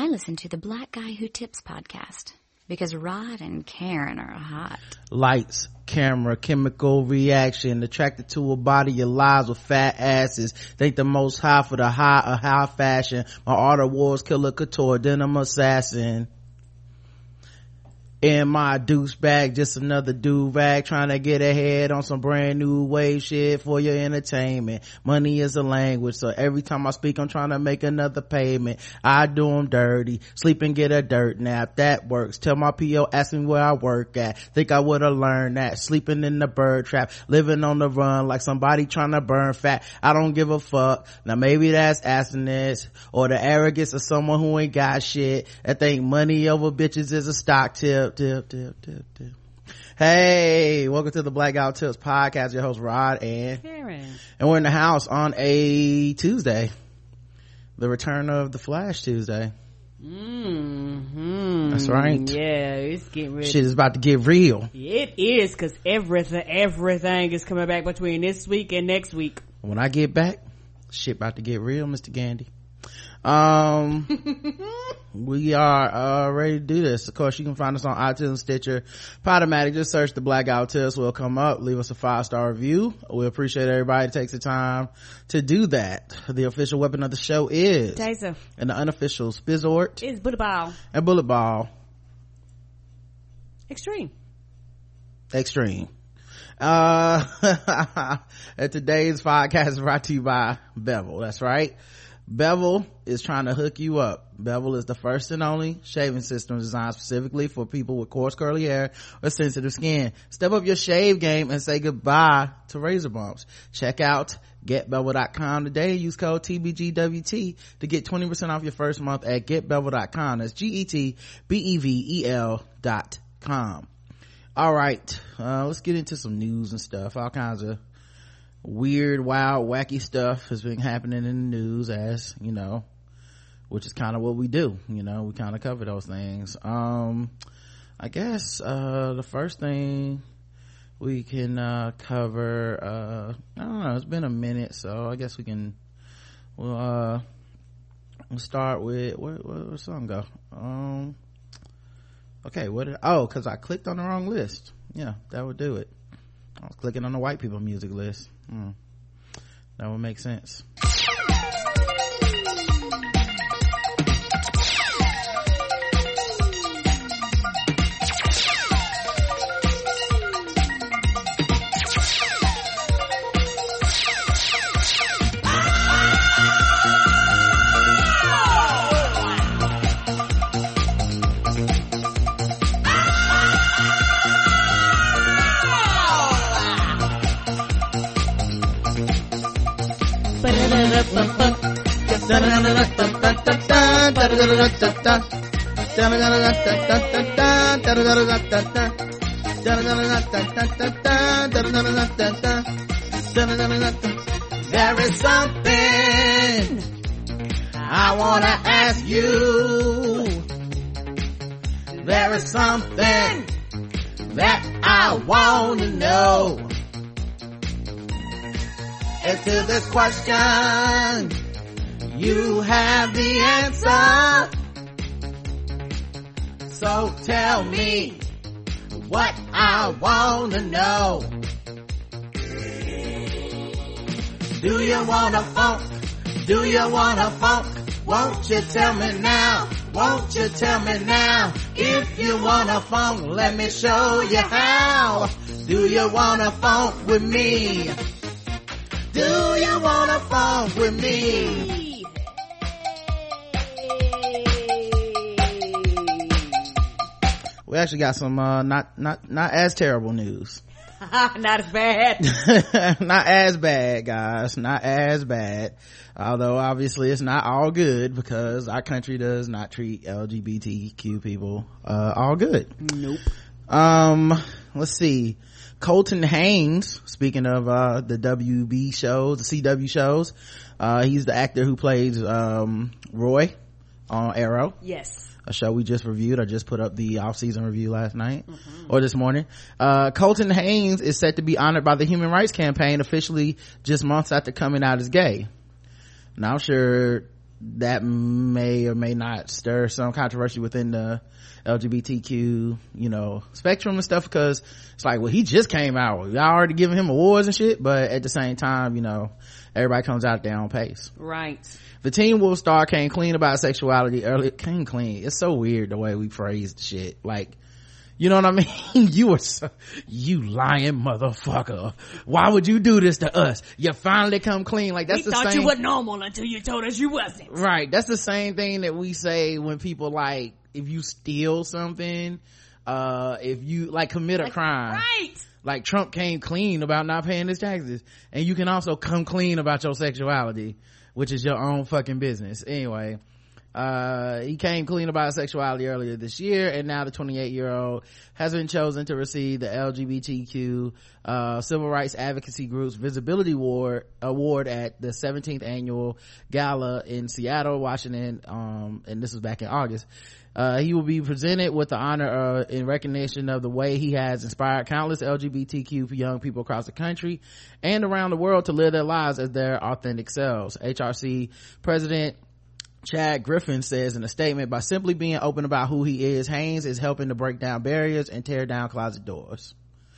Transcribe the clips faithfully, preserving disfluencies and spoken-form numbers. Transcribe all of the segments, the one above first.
I listen to the Black Guy Who Tips podcast because Rod and Karen are hot. Lights, camera, chemical reaction, attracted to a body of lies with fat asses. Think the most high for the high of high fashion. My art awards, killer couture, denim assassin. In my deuce bag, just another do-rag, trying to get ahead on some brand new wave shit for your entertainment. Money is a language, so every time I speak I'm trying to make another payment. I do them dirty, sleep and get a dirt nap, that works. Tell my P O, ask me where I work at. Think I would've learned that, sleeping in the bird trap, living on the run like somebody trying to burn fat. I don't give a fuck. Now maybe that's assness or the arrogance of someone who ain't got shit, that think money over bitches is a stock tip. Tip, tip, tip, tip. Hey, welcome to the Black Guy Who Tips podcast. Your host Rod and Karen, and we're in the house on a Tuesday, the return of the Flash Tuesday. Mm-hmm. That's right. Yeah, it's getting ready. Shit is about to get real. It is, because everything, everything is coming back between this week and next week. When I get back, shit about to get real, Mister Gandy. Um, we are uh ready to do this. Of course, you can find us on iTunes, Stitcher, Podomatic. Just search the Black Guy Who Tips. We'll come up. Leave us a five star review. We appreciate everybody that takes the time to do that. The official weapon of the show is Taser, and the unofficial Spizzort is Bullet Ball and Bullet Ball Extreme. Extreme. Uh, and today's podcast is brought to you by Bevel. That's right. Bevel is trying to hook you up. Bevel is the first and only shaving system designed specifically for people with coarse curly hair or sensitive skin. Step up your shave game and say goodbye to razor bumps. Check out get bevel dot com today. Use code T B G W T to get twenty percent off your first month at get bevel dot com. That's G E T B E V E L dot com. All right, uh, let's get into some news and stuff. All kinds of weird, wild, wacky stuff has been happening in the news, as you know, which is kind of what we do. You know, we kind of cover those things. um I guess uh the first thing we can uh cover, uh I don't know, it's been a minute, so I guess we can we'll uh we'll start with where, where, where song go. um okay what did oh because I clicked on the wrong list. Yeah, that would do it. I was clicking on the white people music list. Hmm. That would make sense. There is something I wanna ask you. There is something that I wanna know. And to this question, you have the answer. So tell me what I wanna know. Do you wanna funk? Do you wanna funk? Won't you tell me now? Won't you tell me now? If you wanna funk, let me show you how. Do you wanna funk with me? Do you wanna funk with me? We actually got some uh not not not as terrible news. Not as bad. Not as bad, guys. Not as bad. Although obviously it's not all good, because our country does not treat L G B T Q people uh all good. Nope. Um let's see. Colton Haynes, speaking of uh the W B shows, the C W shows, uh he's the actor who plays um Roy on Arrow. Yes. A show we just reviewed. I just put up the off-season review last night, mm-hmm. or this morning. Uh, Colton Haynes is set to be honored by the Human Rights Campaign officially just months after coming out as gay. Now I'm sure that may or may not stir some controversy within the L G B T Q, you know, spectrum and stuff, because it's like, well, he just came out, y'all already giving him awards and shit, but at the same time, you know, everybody comes out at their own pace. Right. The Teen Wolf star came clean about sexuality earlier. Came clean. It's so weird the way we phrase the shit. Like, you know what I mean? You were so, you lying motherfucker. Why would you do this to us? You finally come clean. Like, that's we the thought same. You were normal until you told us you wasn't. Right. That's the same thing that we say when people, like, if you steal something, uh, if you, like, commit a like, crime. Right. Like, Trump came clean about not paying his taxes. And you can also come clean about your sexuality, which is your own fucking business. Anyway, uh, he came clean about sexuality earlier this year, and now the twenty-eight year old has been chosen to receive the L G B T Q, uh, civil rights advocacy group's visibility award, award at the seventeenth annual gala in Seattle, Washington. Um, and this was back in August. Uh, he will be presented with the honor uh, in recognition of the way he has inspired countless L G B T Q young people across the country and around the world to live their lives as their authentic selves. H R C President Chad Griffin says in a statement, by simply being open about who he is, Haynes is helping to break down barriers and tear down closet doors.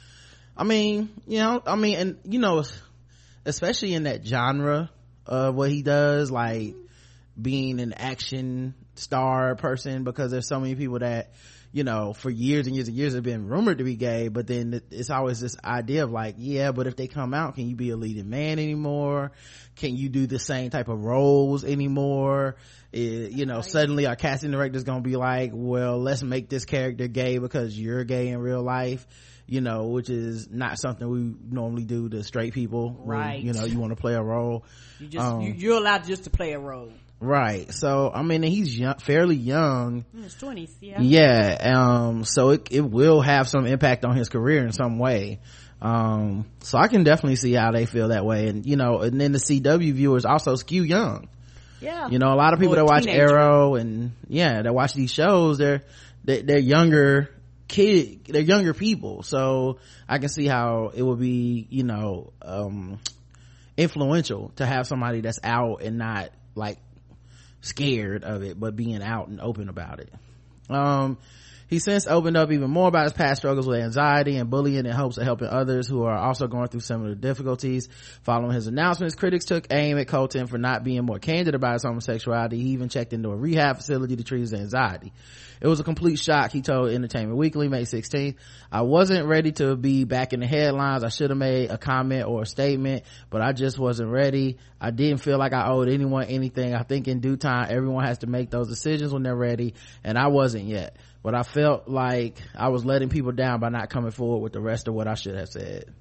I mean, you know, I mean, and you know, especially in that genre of what he does, like being an action star person, because there's so many people that, you know, for years and years and years have been rumored to be gay, but then it's always this idea of like, yeah, but if they come out, can you be a leading man anymore? Can you do the same type of roles anymore? It, you know, suddenly our casting director's gonna be like, well, let's make this character gay because you're gay in real life, you know, which is not something we normally do to straight people. Right. When, you know, you want to play a role. You just, um, you, you're allowed just to play a role. Right. So, I mean, he's young, fairly young. In his twenties, yeah. Yeah. Um, so it, it will have some impact on his career in some way. Um, so I can definitely see how they feel that way. And, you know, and then the C W viewers also skew young. Yeah. You know, a lot of people Or that watch teenager. Arrow and, yeah, that watch these shows, they're, they're, they're younger kid, they're younger people. So I can see how it would be, you know, um, influential to have somebody that's out and not like scared of it, but being out and open about it. Um, he since opened up even more about his past struggles with anxiety and bullying in hopes of helping others who are also going through similar difficulties. Following his announcements, critics took aim at Colton for not being more candid about his homosexuality. He even checked into a rehab facility to treat his anxiety. It was a complete shock, he told Entertainment Weekly May sixteenth. I wasn't ready to be back in the headlines. I should have made a comment or a statement, but I just wasn't ready. I didn't feel like I owed anyone anything. I think in due time, everyone has to make those decisions when they're ready, and I wasn't yet. But I felt like I was letting people down by not coming forward with the rest of what I should have said.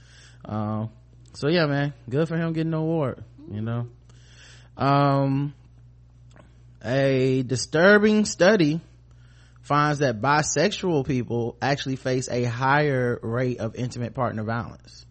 Um, so yeah, man, good for him getting the award, you know. Um, a disturbing study finds that bisexual people actually face a higher rate of intimate partner violence.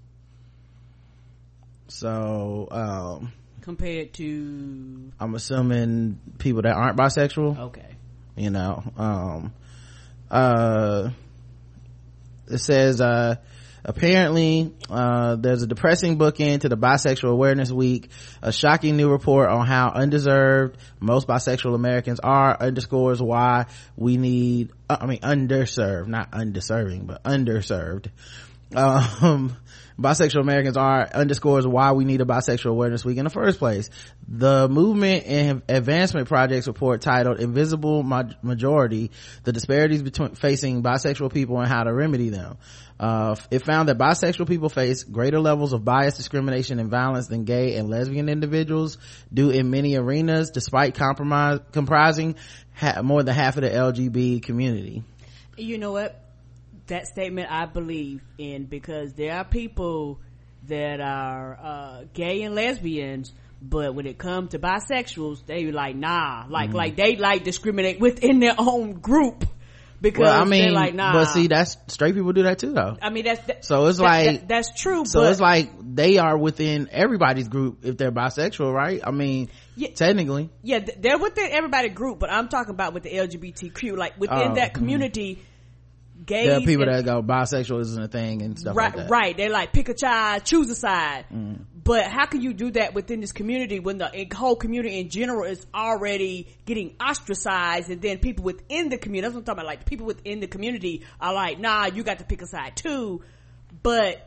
So, um, compared to, I'm assuming people that aren't bisexual. okay, you know, um, uh, it says, uh, apparently, uh, there's a depressing bookend to the Bisexual Awareness Week. A shocking new report on how undeserved most bisexual Americans are underscores why we need, uh, I mean, underserved, not undeserving, but underserved. Um, bisexual Americans are underscores why we need a Bisexual Awareness Week in the first place. The Movement and Advancement Project's report titled Invisible Majority, the disparities between facing bisexual people and how to remedy them. Uh, it found that bisexual people face greater levels of bias, discrimination, and violence than gay and lesbian individuals do in many arenas, despite compromise, comprising ha- more than half of the L G B T community. You know what? That statement I believe in, because there are people that are uh gay and lesbians, but when it comes to bisexuals, they like nah, like mm-hmm. like they like discriminate within their own group, because well, I mean, they're like nah. But see, that's straight people do that too, though. I mean, that's that, so it's that, like that, that's true. So but, it's like they are within everybody's group if they're bisexual, right? I mean, yeah, technically, yeah, they're within everybody's group, but I'm talking about with the L G B T Q, like within oh, that community. Mm-hmm. gays. There are people and, that go bisexual isn't a thing and stuff right, like that. Right. They're like, pick a side, choose a side. Mm. But how can you do that within this community when the whole community in general is already getting ostracized, and then people within the community, that's what I'm talking about, like people within the community are like, nah, you got to pick a side too. But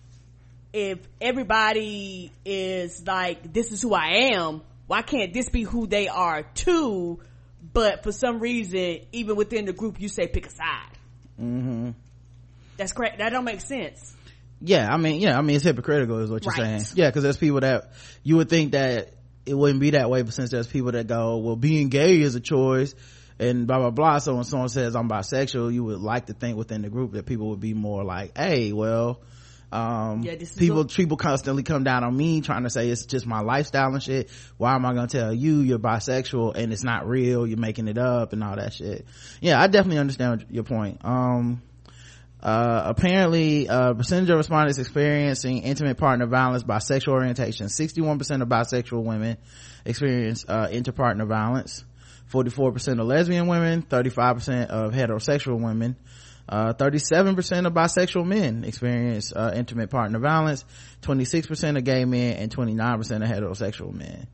if everybody is like, this is who I am, why can't this be who they are too? But for some reason, even within the group, you say pick a side. Mm-hmm. That's correct. That don't make sense. Yeah, I mean, yeah, I mean, it's hypocritical is what you're Right. saying. Yeah, because there's people that, you would think that it wouldn't be that way, but since there's people that go, well, being gay is a choice, and blah, blah, blah, so when someone says I'm bisexual, you would like to think within the group that people would be more like, hey, well, um, yeah, this is people, what- people constantly come down on me trying to say it's just my lifestyle and shit. Why am I gonna tell you you're bisexual and it's not real, you're making it up and all that shit? Yeah, I definitely understand your point. Um, Uh, apparently, uh, percentage of respondents experiencing intimate partner violence by sexual orientation. sixty-one percent of bisexual women experience, uh, interpartner violence. forty-four percent of lesbian women, thirty-five percent of heterosexual women, uh, thirty-seven percent of bisexual men experience, uh, intimate partner violence, twenty-six percent of gay men, and twenty-nine percent of heterosexual men.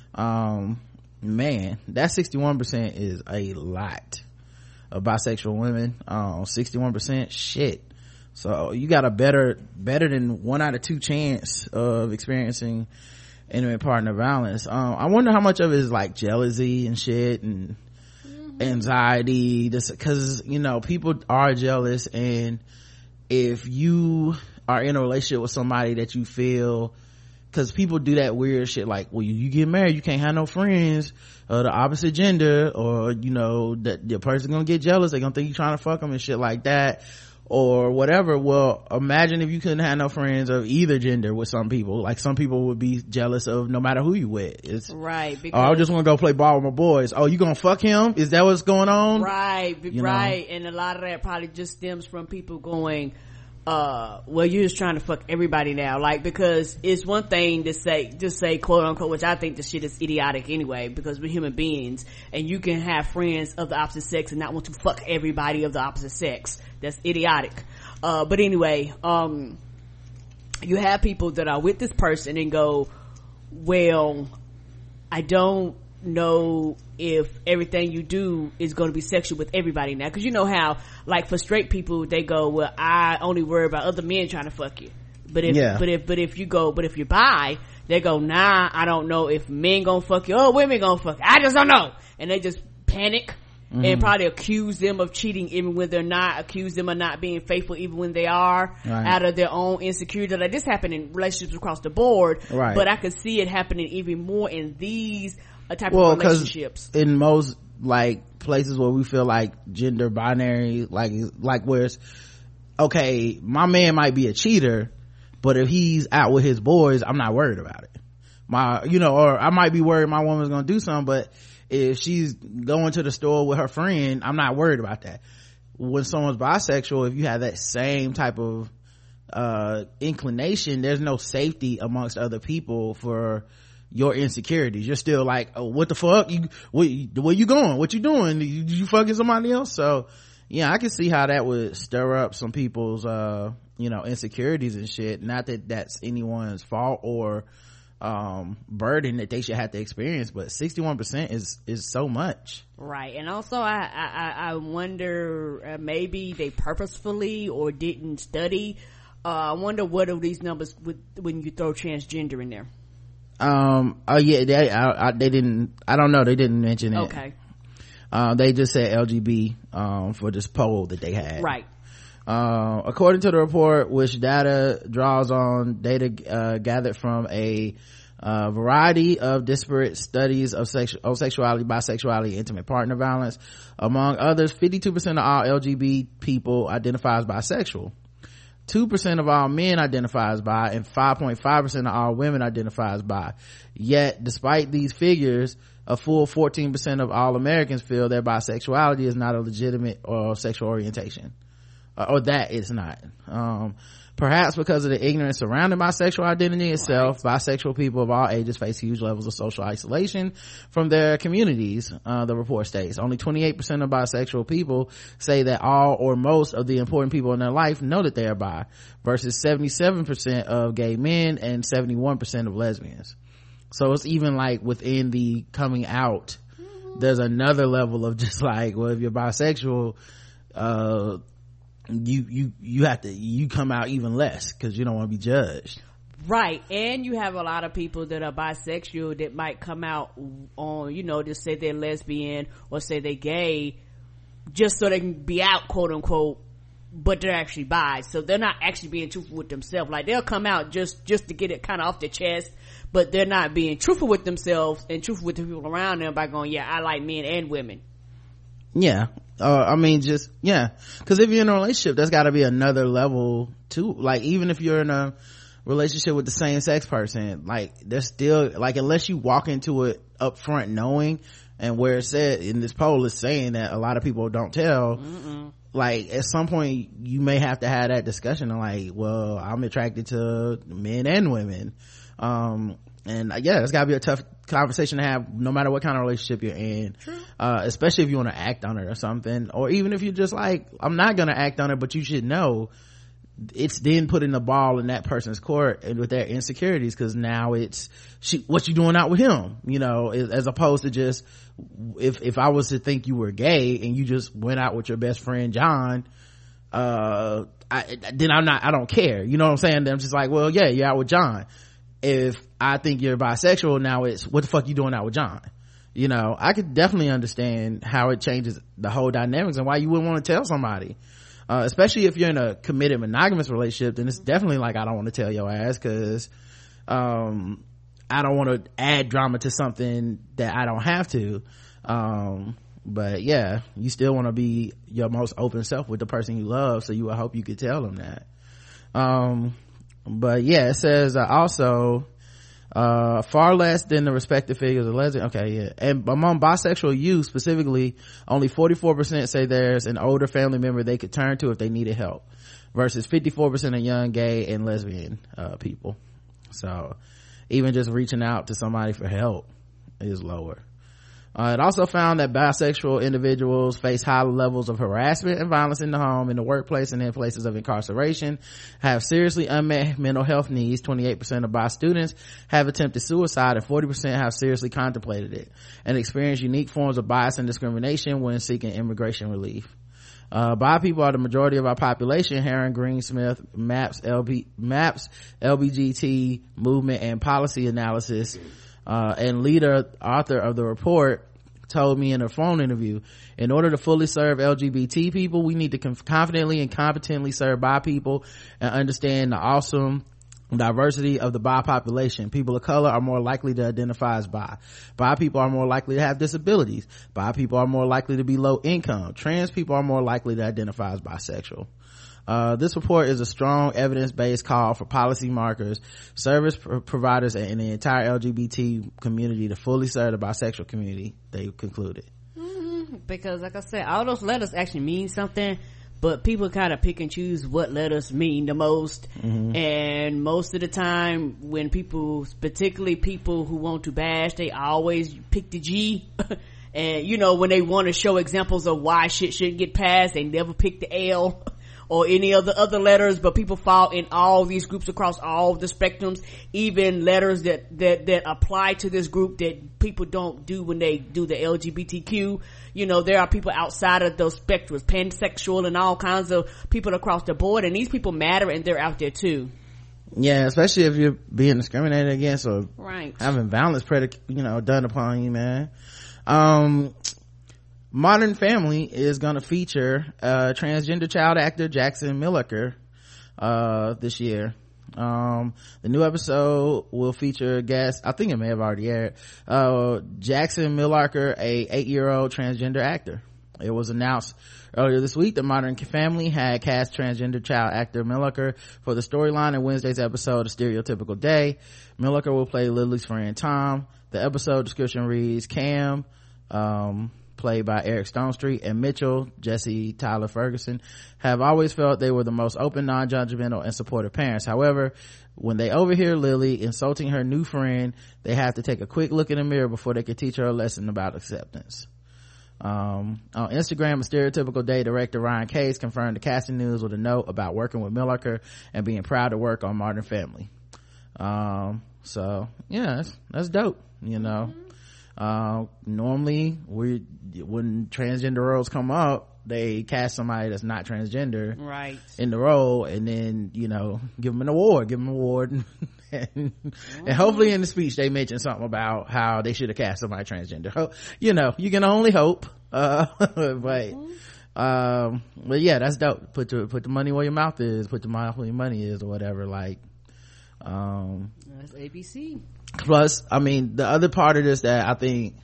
Um, man, that sixty-one percent is a lot. Of bisexual women, uh, sixty-one percent, shit. So you got a better, better than one out of two chance of experiencing intimate partner violence. Um, I wonder how much of it is like jealousy and shit and mm-hmm. anxiety, just cause, you know, people are jealous, and if you are in a relationship with somebody that you feel, cause people do that weird shit like, well, you, you get married, you can't have no friends of the opposite gender, or, you know, that the person gonna get jealous, they gonna think you trying to fuck them and shit like that, or whatever. Well, imagine if you couldn't have no friends of either gender with some people. Like, some people would be jealous of no matter who you with. It's right, because, oh, I just want to go play ball with my boys. Oh, you gonna fuck him? Is that what's going on? Right, you right. know? And a lot of that probably just stems from people going, uh, well, you're just trying to fuck everybody now. Like, because it's one thing to say, just say quote unquote, which I think the shit is idiotic anyway, because we're human beings, and you can have friends of the opposite sex and not want to fuck everybody of the opposite sex. That's idiotic. Uh, but anyway, um, you have people that are with this person and go, well, I don't know if everything you do is going to be sexual with everybody now, because you know how, like, for straight people, they go, well, I only worry about other men trying to fuck you. But if yeah. but if but if you go but if you're bi, they go, nah, I don't know if men gonna fuck you or women gonna fuck you, I just don't know. And they just panic mm-hmm. and probably accuse them of cheating even when they're not, accuse them of not being faithful even when they are, right. out of their own insecurity. Like, this happened in relationships across the board, right. but I could see it happening even more in these a type well, of relationships. In most, like, places where we feel like gender binary, like like where it's okay, my man might be a cheater, but if he's out with his boys, I'm not worried about it. My, you know, or I might be worried my woman's gonna do something, but if she's going to the store with her friend, I'm not worried about that. When someone's bisexual, if you have that same type of uh inclination, there's no safety amongst other people for your insecurities. You're still like, oh, what the fuck, you where, where you going, what you doing, you, you fucking somebody else? So yeah, I can see how that would stir up some people's uh you know insecurities and shit. Not that that's anyone's fault or um burden that they should have to experience, but sixty-one percent is is so much, right? And also i i i wonder, uh, maybe they purposefully or didn't study. uh I wonder what are these numbers with when you throw transgender in there. Um, oh yeah, they, I, I, they didn't, I don't know, they didn't mention it. Okay. Uh, they just said L G B, um, for this poll that they had. Right. Uh, according to the report, which data draws on data, uh, gathered from a, uh, variety of disparate studies of sexu- of sexuality, bisexuality, intimate partner violence, among others, fifty-two percent of all L G B people identify as bisexual. two percent of all men identify as bi, and five point five percent of all women identify as bi. Yet, despite these figures, a full fourteen percent of all Americans feel their bisexuality is not a legitimate or sexual orientation. uh, or that it's not. Um, perhaps because of the ignorance surrounding bisexual identity itself, right. Bisexual people of all ages face huge levels of social isolation from their communities, uh, the report states. Only twenty-eight percent of bisexual people say that all or most of the important people in their life know that they are bi, versus seventy-seven percent of gay men and seventy-one percent of lesbians. So it's even like within the coming out, mm-hmm. there's another level of just like, well, if you're bisexual, uh, you you you have to you come out even less because you don't want to be judged, right? And you have a lot of people that are bisexual that might come out on, you know, just say they're lesbian or say they're gay just so they can be out, quote unquote, but they're actually bi, so they're not actually being truthful with themselves. Like they'll come out just just to get it kind of off their chest, but they're not being truthful with themselves and truthful with the people around them by going, yeah, I like men and women. Yeah. Uh, I mean, just, yeah. Cause if you're in a relationship, there's gotta be another level too. Like, even if you're in a relationship with the same sex person, like, there's still, like, unless you walk into it up front knowing, and where it said in this poll is saying that a lot of people don't tell, Mm-mm. like, at some point, you may have to have that discussion of like, well, I'm attracted to men and women. Um, and yeah, it's gotta be a tough conversation to have no matter what kind of relationship you're in. True. Uh, especially if you want to act on it or something, or even if you're just like, I'm not gonna act on it, but you should know it's then putting the ball in that person's court and with their insecurities, because now it's she, what you doing out with him, you know, as opposed to just if if I was to think you were gay and you just went out with your best friend John, uh I, then I'm not I don't care, you know what I'm saying? I'm just like, well, yeah, you're out with John. If I think you're bisexual, now it's what the fuck you doing out with John, you know? I could definitely understand how it changes the whole dynamics and why you wouldn't want to tell somebody, uh, especially if you're in a committed monogamous relationship. Then it's definitely like, I don't want to tell your ass because um I don't want to add drama to something that I don't have to. Um but yeah, you still want to be your most open self with the person you love, so you would hope you could tell them that. um But yeah, it says uh, also uh far less than the respective figures of lesbian. Okay, yeah. And among bisexual youth specifically, only forty-four percent say there's an older family member they could turn to if they needed help, versus fifty-four percent of young gay and lesbian uh people. So even just reaching out to somebody for help is lower. Uh, it also found that bisexual individuals face high levels of harassment and violence in the home, in the workplace, and in places of incarceration, have seriously unmet mental health needs. twenty-eight percent of bi students have attempted suicide, and forty percent have seriously contemplated it, and experience unique forms of bias and discrimination when seeking immigration relief. Uh, bi people are the majority of our population. Heron Greensmith, MAPS, L B, MAPS, L B G T movement and policy analysis, uh, and leader author of the report, told me in a phone interview, in order to fully serve L G B T people, we need to conf- confidently and competently serve bi people and understand the awesome diversity of the bi population. People of color are more likely to identify as bi. Bi people are more likely to have disabilities. Bi people are more likely to be low income. Trans people are more likely to identify as bisexual. Uh, this report is a strong evidence-based call for policy markers, service pr- providers, and the entire L G B T community to fully serve the bisexual community, they concluded. Mm-hmm. Because like I said, all those letters actually mean something, but people kind of pick and choose what letters mean the most. Mm-hmm. And most of the time when people, particularly people who want to bash, they always pick the G. And you know, when they want to show examples of why shit shouldn't get passed, they never pick the L or any of the other letters. But people fall in all these groups across all the spectrums, even letters that that that apply to this group that people don't do when they do the L G B T Q. You know, there are people outside of those spectrums, pansexual and all kinds of people across the board, and these people matter, and they're out there too. Yeah, especially if you're being discriminated against or right. having violence predic- you know done upon you, man. um Modern Family is going to feature uh transgender child actor Jackson Millecker uh this year. Um the new episode will feature guest, I think it may have already aired, uh Jackson Millecker, a eight-year-old transgender actor. It was announced earlier this week that Modern Family had cast transgender child actor Millecker for the storyline in Wednesday's episode of Stereotypical Day. Millecker will play Lily's friend Tom. The episode description reads, Cam um played by Eric Stonestreet, and Mitchell, Jesse Tyler Ferguson, have always felt they were the most open, non-judgmental, and supportive parents. However, when they overhear Lily insulting her new friend, they have to take a quick look in the mirror before they can teach her a lesson about acceptance. Um, on Instagram, a stereotypical day director Ryan Case confirmed the casting news with a note about working with Milliker and being proud to work on Modern Family. Um, so yeah, that's, that's dope, you know. Mm-hmm. Uh, normally we, when transgender roles come up, they cast somebody that's not transgender right in the role, and then, you know, give them an award, give them an award. and, and, mm-hmm. and hopefully in the speech they mention something about how they should have cast somebody transgender. You know, you can only hope. Uh, but, mm-hmm. um, but yeah, that's dope. Put the, put the money where your mouth is, put the mouth where your money is, or whatever. Like, um, that's A B C. Plus, I mean, the other part of this that I think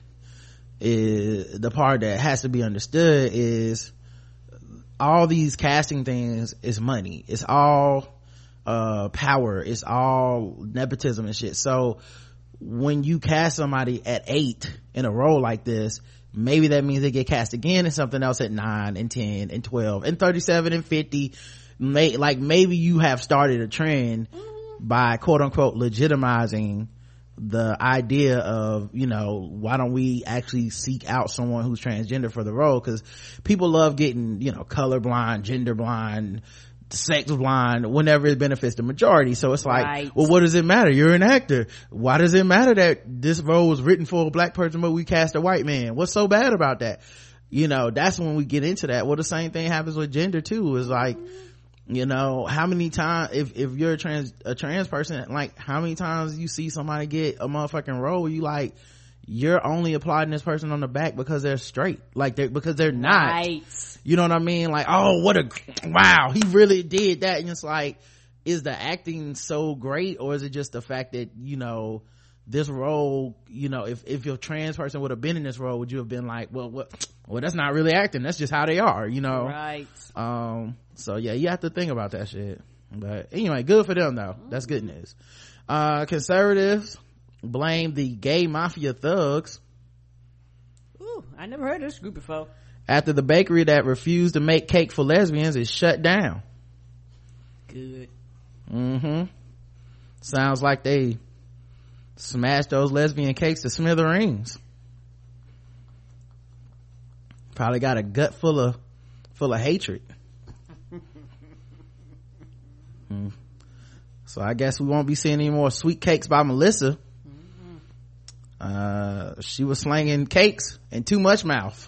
is the part that has to be understood is all these casting things is money. It's all uh power. It's all nepotism and shit. So when you cast somebody at eight in a role like this, maybe that means they get cast again in something else at nine and ten and twelve and thirty-seven and fifty. May, like maybe you have started a trend by quote unquote legitimizing the idea of, you know, why don't we actually seek out someone who's transgender for the role? Because people love getting, you know, colorblind, gender blind, sex blind whenever it benefits the majority. So it's like, right. Well, what does it matter? You're an actor. Why does it matter that this role was written for a black person but we cast a white man? What's so bad about that? You know, that's when we get into that. Well, the same thing happens with gender too. Is like, you know, how many times, if if you're a trans a trans person, like how many times you see somebody get a motherfucking role where you like, you're only applauding this person on the back because they're straight, like they're because they're not right. You know what I mean? Like, oh, what a wow, he really did that. And it's like, is the acting so great, or is it just the fact that, you know, this role, you know, if if your trans person would have been in this role, would you have been like, well, what, well, that's not really acting, that's just how they are, you know? Right. Um so yeah, you have to think about that shit. But anyway, good for them though. That's good news. Uh conservatives blame the gay mafia thugs. Ooh, I never heard of this group before. After the bakery that refused to make cake for lesbians is shut down. Good. Mm-hmm. Sounds like they smashed those lesbian cakes to smithereens. Probably got a gut full of full of hatred. hmm. So I guess we won't be seeing any more sweet cakes by Melissa. Mm-hmm. Uh, she was slanging cakes and too much mouth.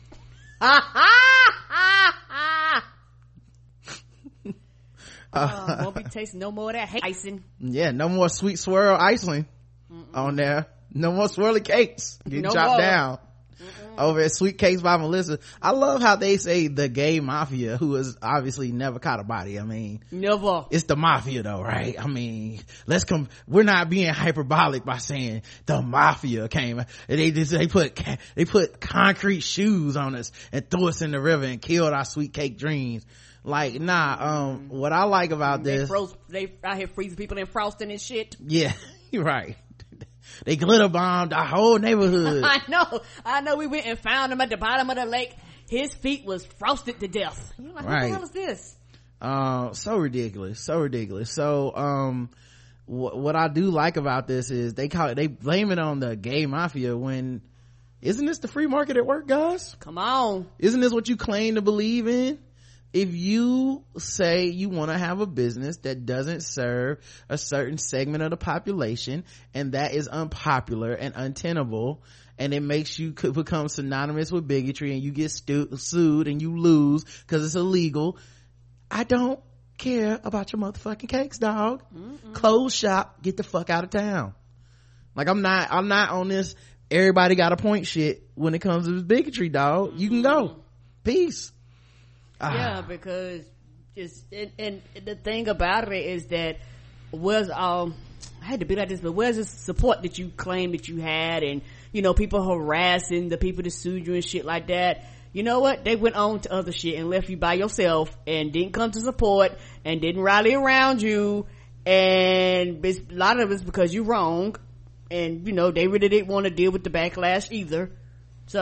uh, won't be tasting no more of that icing. Yeah, no more sweet swirl icing Mm-mm. on there. No more swirly cakes getting no chopped more. down. Mm-mm. Over at Sweet Cakes by Melissa. I love how they say the gay mafia, who has obviously never caught a body. I mean, never. It's the mafia though, right? I mean, let's come. We're not being hyperbolic by saying the mafia came. They just they put they put concrete shoes on us and threw us in the river and killed our sweet cake dreams. Like, nah. Um, what I like about they this, froze, they out here freezing people and frosting and shit. Yeah, you're right. They glitter bombed our whole neighborhood. I know. I know. We went and found him at the bottom of the lake. His feet was frosted to death. You're like, right. What the hell is this? Uh, so ridiculous. So ridiculous. So, um, wh- what I do like about this is they call it, they blame it on the gay mafia when, isn't this the free market at work, guys? Come on. Isn't this what you claim to believe in? If you say you want to have a business that doesn't serve a certain segment of the population and that is unpopular and untenable, and it makes you could become synonymous with bigotry and you get stu- sued and you lose because it's illegal, I don't care about your motherfucking cakes, dog. Mm-mm. Close shop, get the fuck out of town. Like, I'm not i'm not on this everybody got a point shit when it comes to this bigotry, dog. You can go. Peace. Yeah, because just and, and the thing about it is that was um I had to be like this, but where's the support that you claim that you had, and you know, people harassing the people that sued you and shit like that? You know what? They went on to other shit and left you by yourself and didn't come to support and didn't rally around you, and it's, a lot of it's because you're wrong, and you know they really didn't want to deal with the backlash either. So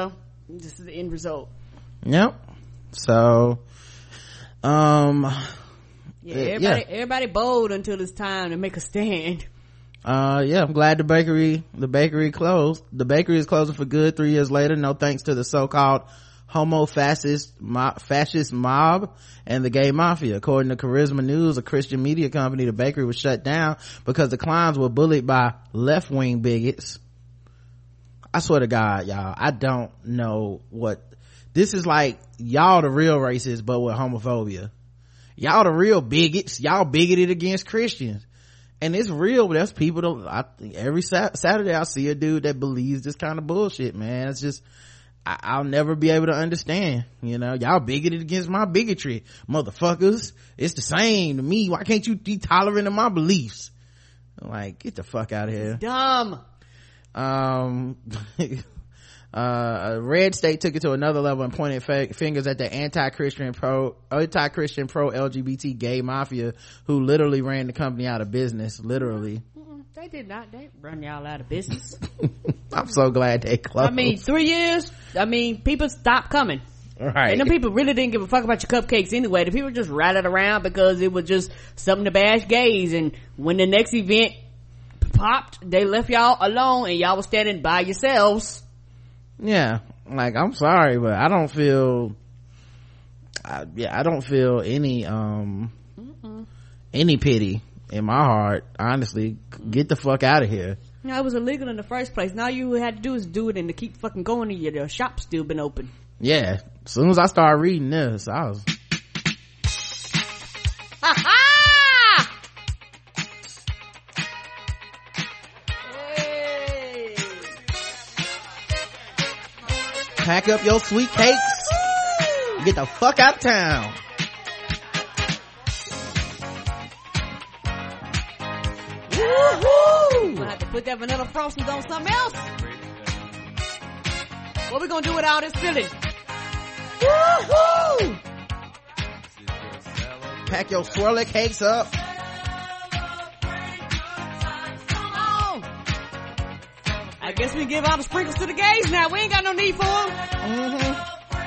This is the end result. Yep. So, um, yeah, everybody, yeah. everybody bold until it's time to make a stand. Uh, yeah, I'm glad the bakery, the bakery closed. The bakery is closing for good three years later. No thanks to the so-called homo fascist, mo- fascist mob and the gay mafia. According to Charisma News, a Christian media company, the bakery was shut down because the clowns were bullied by left-wing bigots. I swear to God, y'all, I don't know what, this is like, y'all the real racists, but with homophobia. Y'all the real bigots. Y'all bigoted against Christians. And it's real, but there's people that, I think every sat- Saturday I see a dude that believes this kind of bullshit, man. It's just, I, I'll never be able to understand, you know, y'all bigoted against my bigotry, motherfuckers. It's the same to me. Why can't you be tolerant of my beliefs? Like, get the fuck out of here. Dumb. Um, uh, Red State took it to another level and pointed f- fingers at the anti-Christian pro, anti-Christian pro-L G B T gay mafia who literally ran the company out of business, literally. Mm-mm, they did not. They run y'all out of business. I'm so glad they closed. I mean, three years, I mean, people stopped coming. Right. And the people really didn't give a fuck about your cupcakes anyway. The people just ratted around because it was just something to bash gays. And when the next event popped, they left y'all alone and y'all was standing by yourselves. Yeah, like, I'm sorry, but I don't feel I, yeah I don't feel any um Mm-mm. any pity in my heart, honestly. Get the fuck out of here. No, it was illegal in the first place. Now you had to do is do it and to keep fucking going, and your shop's still been open. Yeah, as soon as I started reading this, I was ha ha. Pack up your sweet cakes. Get the fuck out of town. Woohoo! We're gonna have to put that vanilla frosting on something else. What we gonna do with all this filling? Woohoo! Pack your swirly cakes up. I guess we give all the sprinkles to the gays now. We ain't got no need for them. Mm-hmm.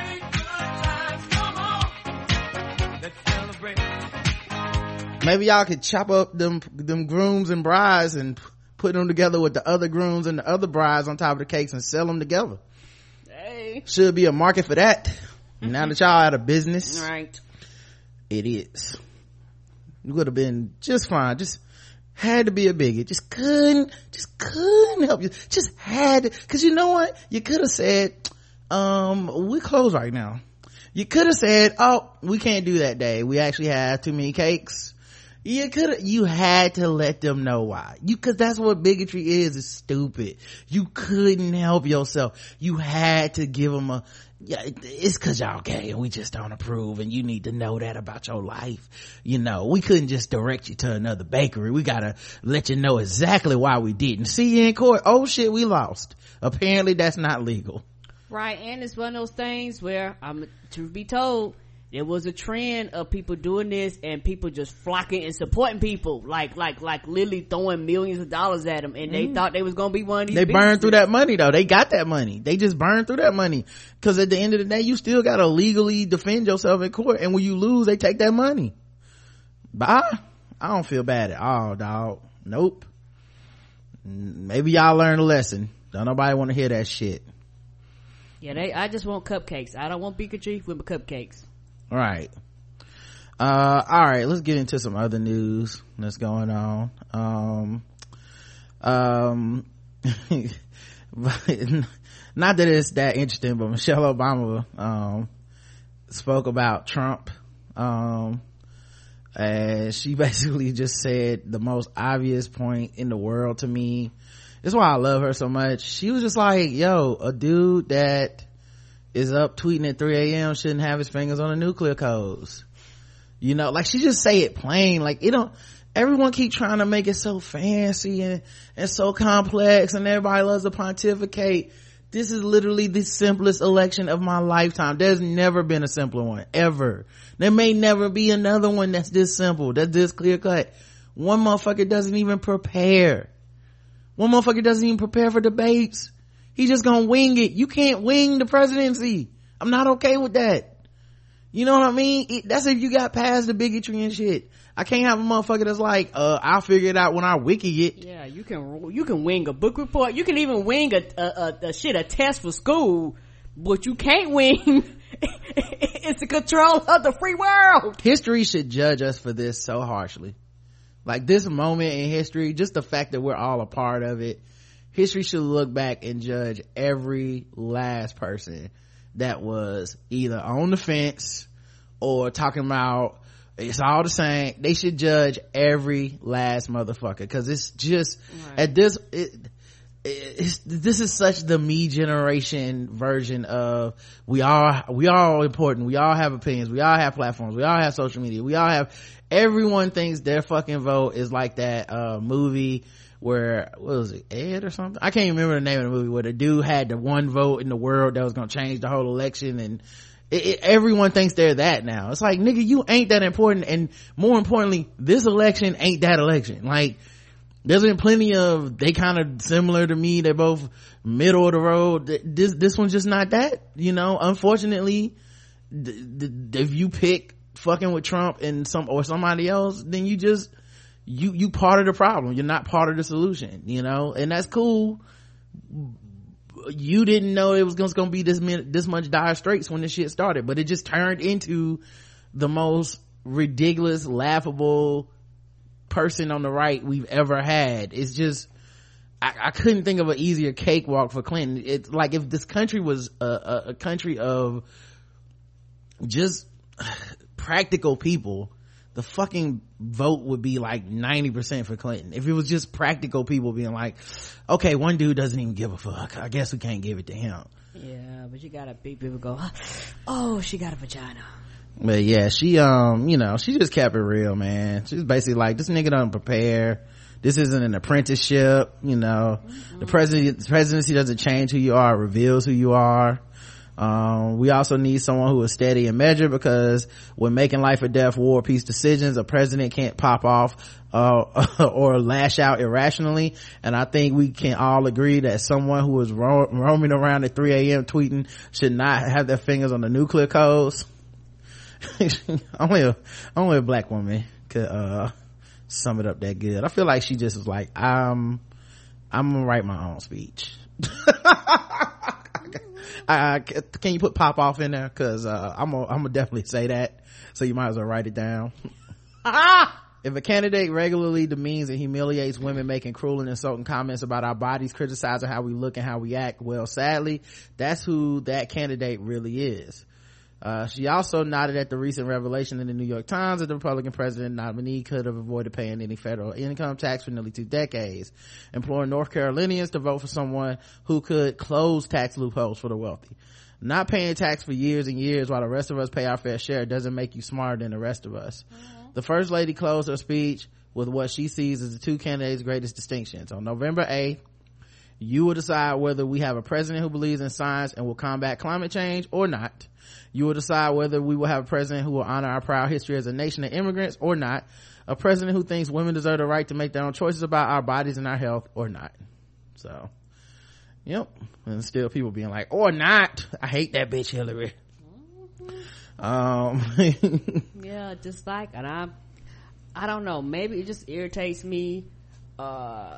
Maybe y'all could chop up them them grooms and brides and put them together with the other grooms and the other brides on top of the cakes and sell them together. Hey. Should be a market for that. Mm-hmm. Now that y'all out of business. Right. It is. It would have been just fine. Just had to be a bigot. Just couldn't, just couldn't help you. Just had to, cause you know what? You could have said, um, we're closed right now. You could have said, oh, we can't do that day. We actually have too many cakes. You could have, you had to let them know why. You, cause that's what bigotry is, it's stupid. You couldn't help yourself. You had to give them a, yeah, it's cause y'all gay and we just don't approve and you need to know that about your life. You know, we couldn't just direct you to another bakery. We gotta let you know exactly why we didn't. See you in court. Oh shit, we lost. Apparently that's not legal. Right, and it's one of those things where, I'm to be told, there was a trend of people doing this and people just flocking and supporting people, like like like literally throwing millions of dollars at them, and they mm. thought they was gonna be one of these. They businesses. burned through that money though. They got that money. They just burned through that money, because at the end of the day, you still gotta legally defend yourself in court, and when you lose, they take that money. Bye. I don't feel bad at all, dog. Nope. Maybe y'all learned a lesson. Don't nobody want to hear that shit. Yeah, they. I just want cupcakes. I don't want bigotry with my cupcakes. Right. Uh, all right, let's get into some other news that's going on. Um, um, not that it's that interesting, but Michelle Obama, um, spoke about Trump. Um, and she basically just said the most obvious point in the world to me. That's why I love her so much. She was just like, yo, a dude that is up tweeting at three a.m. shouldn't have his fingers on the nuclear codes. You know, like, she just say it plain. Like, it don't, everyone keep trying to make it so fancy and, and so complex, and everybody loves to pontificate. This is literally the simplest election of my lifetime. There's never been a simpler one, ever. There may never be another one that's this simple, that's this clear cut. One motherfucker doesn't even prepare. One motherfucker doesn't even prepare for debates. He just gonna wing it. You can't wing the presidency. I'm not okay with that. You know what I mean? It, that's if you got past the bigotry and shit. I can't have a motherfucker that's like, uh, I'll figure it out when I wiki it. Yeah, you can, you can wing a book report. You can even wing a, a, a, a shit, a test for school. But you can't wing. It's the control of the free world. History should judge us for this so harshly. Like this moment in history, just the fact that we're all a part of it. History should look back and judge every last person that was either on the fence or talking about it's all the same. They should judge every last motherfucker, because it's just right. at this it, it's, this is such the me generation version of we all we all important, we all have opinions, we all have platforms, we all have social media, we all have, everyone thinks their fucking vote is like that uh movie where, what was it, Ed or something? I can't even remember the name of the movie, where the dude had the one vote in the world that was gonna change the whole election, and it, it, everyone thinks they're that now. It's like, nigga, you ain't that important, and more importantly, this election ain't that election. Like, there's been plenty of, they kind of similar to me, they're both middle of the road. This this one's just not that, you know. Unfortunately, th- th- if you pick fucking with Trump and some or somebody else, then you just you you part of the problem, you're not part of the solution, you know. And that's cool. You didn't know it was going to be this this much dire straits when this shit started, but it just turned into the most ridiculous, laughable person on the right we've ever had. It's just, I, I couldn't think of an easier cakewalk for Clinton. It's like, if this country was a, a, a country of just practical people, the fucking vote would be like ninety percent for Clinton. If it was just practical people being like, okay, one dude doesn't even give a fuck, I guess we can't give it to him. Yeah, but you gotta big people go, oh, she got a vagina. But yeah, she um you know, she just kept it real, man. She's basically like, this nigga doesn't prepare, this isn't an apprenticeship, you know. Mm-hmm. the president the presidency doesn't change who you are, it reveals who you are. Um we also need someone who is steady and measured, because when making life or death, war or peace decisions, a president can't pop off uh or lash out irrationally. And I think we can all agree that someone who is ro- roaming around at three a.m. tweeting should not have their fingers on the nuclear codes. only a only a black woman could uh sum it up that good. I feel like she just was like, i'm i'm gonna write my own speech. I, can you put pop off in there, because uh i'm gonna I'm gonna definitely say that, so you might as well write it down. If a candidate regularly demeans and humiliates women, making cruel and insulting comments about our bodies, criticizing how we look and how we act, well, sadly, that's who that candidate really is. Uh, she also nodded at the recent revelation in the New York Times that the Republican president nominee could have avoided paying any federal income tax for nearly two decades, imploring North Carolinians to vote for someone who could close tax loopholes for the wealthy. Not paying tax for years and years while the rest of us pay our fair share doesn't make you smarter than the rest of us. Mm-hmm. The First Lady closed her speech with what she sees as the two candidates' greatest distinctions. On November eighth, you will decide whether we have a president who believes in science and will combat climate change or not. You will decide whether we will have a president who will honor our proud history as a nation of immigrants or not. A president who thinks women deserve the right to make their own choices about our bodies and our health or not. So, yep. And still people being like, or not. I hate that bitch Hillary. Mm-hmm. Um, yeah, just like, and I, I don't know, maybe it just irritates me, uh,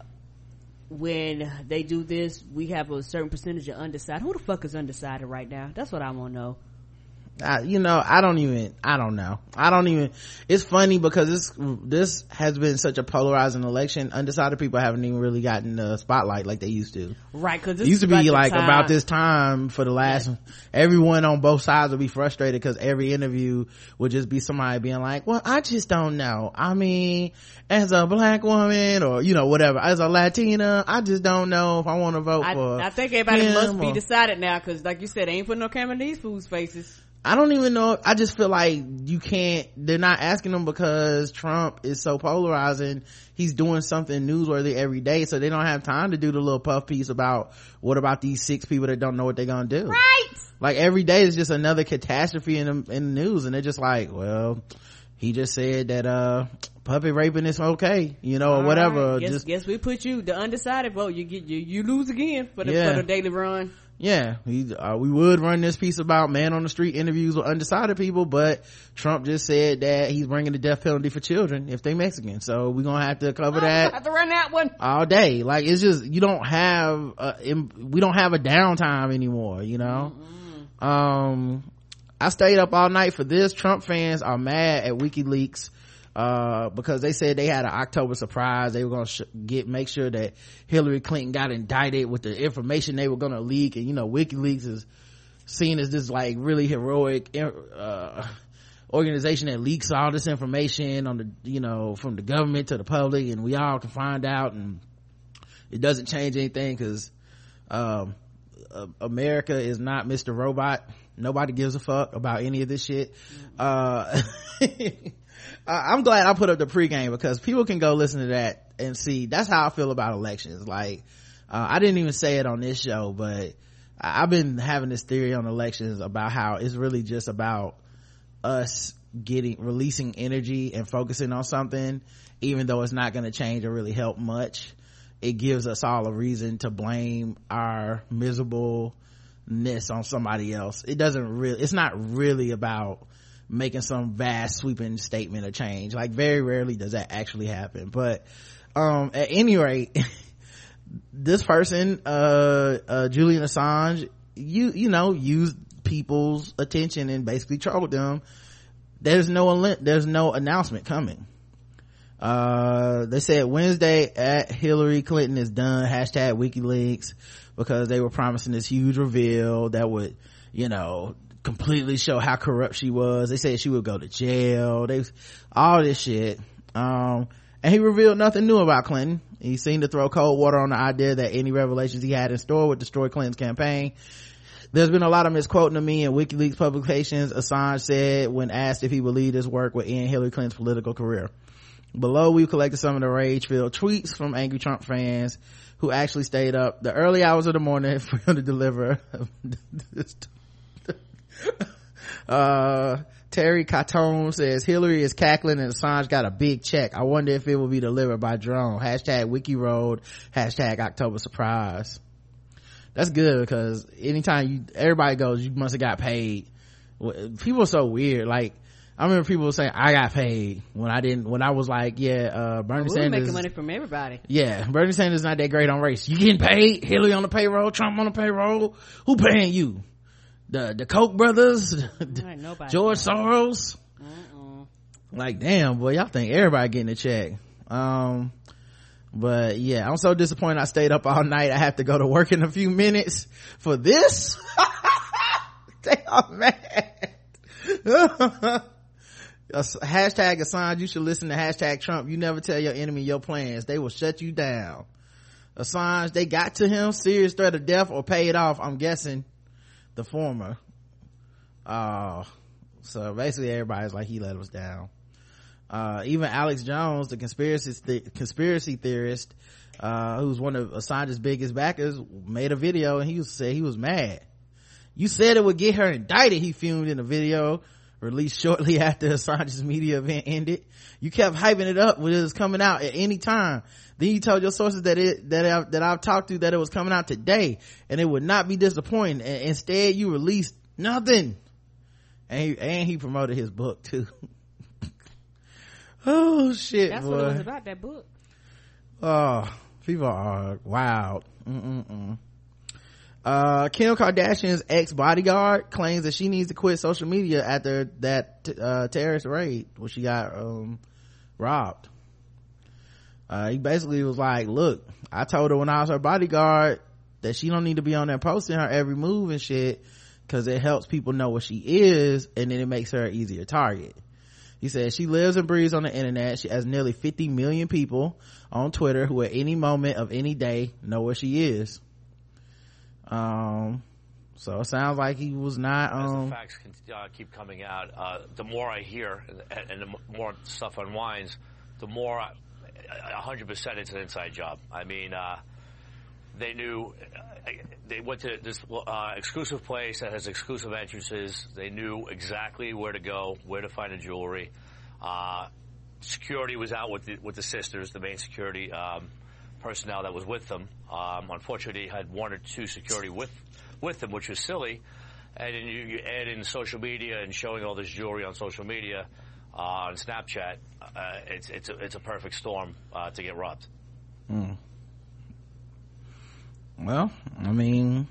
when they do this. We have a certain percentage of undecided. Who the fuck is undecided right now? That's what I want to know. I, you know, I don't even, I don't know. I don't even, it's funny because this, this has been such a polarizing election. Undecided people haven't even really gotten the spotlight like they used to. Right, cause it used to be like about this time for the last, yeah. Everyone on both sides would be frustrated because every interview would just be somebody being like, well, I just don't know. I mean, as a black woman or, you know, whatever, as a Latina, I just don't know if I want to vote I, for I think everybody must be or, decided now, cause like you said, they ain't putting no camera in these fools' faces. I don't even know. I just feel like you can't, they're not asking them because Trump is so polarizing. He's doing something newsworthy every day, so they don't have time to do the little puff piece about what about these six people that don't know what they're gonna do. Right. Like every day is just another catastrophe in the, in the news, and they're just like, well, he just said that uh puppet raping is okay, you know, or All whatever. right. Guess, just guess we put you the undecided vote. You get you you lose again for the yeah. for the daily run. Yeah, he, uh, we would run this piece about man on the street interviews with undecided people, but Trump just said that he's bringing the death penalty for children if they Mexican. So we're gonna have to cover oh, that. Have to run that one all day. Like, it's just, you don't have uh, we don't have a downtime anymore, you know. Mm-hmm. um I stayed up all night for this. Trump fans are mad at WikiLeaks uh because they said they had an October surprise. They were gonna sh- get make sure that Hillary Clinton got indicted with the information they were gonna leak. And you know, WikiLeaks is seen as this like really heroic uh organization that leaks all this information on the, you know, from the government to the public, and we all can find out, and it doesn't change anything because um uh, America is not Mister Robot. Nobody gives a fuck about any of this shit. uh I'm glad I put up the pregame because people can go listen to that and see. That's how I feel about elections. Like, uh, I didn't even say it on this show, but I've been having this theory on elections about how it's really just about us getting, releasing energy and focusing on something, even though it's not going to change or really help much. It gives us all a reason to blame our miserableness on somebody else. It doesn't really, it's not really about making some vast sweeping statement of change. Like, very rarely does that actually happen. But um at any rate, this person uh uh Julian Assange, you you know used people's attention and basically trolled them. There's no there's no announcement coming. Uh they said Wednesday at Hillary Clinton is done, hashtag WikiLeaks, because they were promising this huge reveal that would, you know, completely show how corrupt she was. They said she would go to jail. They all this shit. Um, and he revealed nothing new about Clinton. He seemed to throw cold water on the idea that any revelations he had in store would destroy Clinton's campaign. There's been a lot of misquoting of me in WikiLeaks publications, Assange said when asked if he believed his work would end Hillary Clinton's political career. Below, we've collected some of the rage-filled tweets from angry Trump fans who actually stayed up the early hours of the morning for him to deliver this. uh Terry Catone says Hillary is cackling and Assange got a big check. I wonder if it will be delivered by drone. Hashtag Wiki Road, hashtag October surprise. That's good, because anytime you everybody goes, you must have got paid. People are so weird. Like, I remember people saying I got paid when I didn't, when I was like, yeah, uh Bernie well, Sanders making money from everybody. Yeah, Bernie Sanders not that great on race. You getting paid? Hillary on the payroll, Trump on the payroll. Who paying you? The the Koch brothers, right, George Soros. Uh-uh. Like, damn, boy, y'all think everybody getting a check. Um, but yeah, I'm so disappointed. I stayed up all night. I have to go to work in a few minutes for this. They are mad. Hashtag Assange, you should listen to hashtag Trump. You never tell your enemy your plans. They will shut you down. Assange, they got to him, serious threat of death or pay it off. I'm guessing the former. Uh so basically everybody's like, he let us down. Uh even Alex Jones, the conspiracy th- conspiracy theorist, uh who's one of Assange's biggest backers, made a video and he was said he was mad. You said it would get her indicted, he fumed in a video released shortly after Assange's media event ended. You kept hyping it up when it was coming out at any time. Then you told your sources that it that I, that I've talked to that it was coming out today and it would not be disappointing. And instead you released nothing. And he, and he promoted his book too. Oh shit, that's boy. what it was about, that book. Oh, people are wild. Mm-mm-mm. Uh, Kim Kardashian's ex-bodyguard claims that she needs to quit social media after that uh, terrorist raid where she got um, robbed. Uh, he basically was like, look, I told her when I was her bodyguard that she don't need to be on there posting her every move and shit, because it helps people know what she is, and then it makes her an easier target. He said she lives and breathes on the internet. She has nearly fifty million people on Twitter who at any moment of any day know where she is. Um, so it sounds like he was not, um, as the facts can, uh, keep coming out, uh, the more I hear and, and the more stuff unwinds, the more I, one hundred percent it's an inside job. I mean, uh, they knew, uh, they went to this uh, exclusive place that has exclusive entrances. They knew exactly where to go, where to find the jewelry. Uh, security was out with the, with the sisters, the main security um, personnel that was with them. Um, unfortunately, he had one or two security with with them, which was silly. And then you, you add in social media and showing all this jewelry on social media, uh, on Snapchat. Uh, it's it's a, it's a perfect storm uh, to get robbed. Mm. Well, I mean,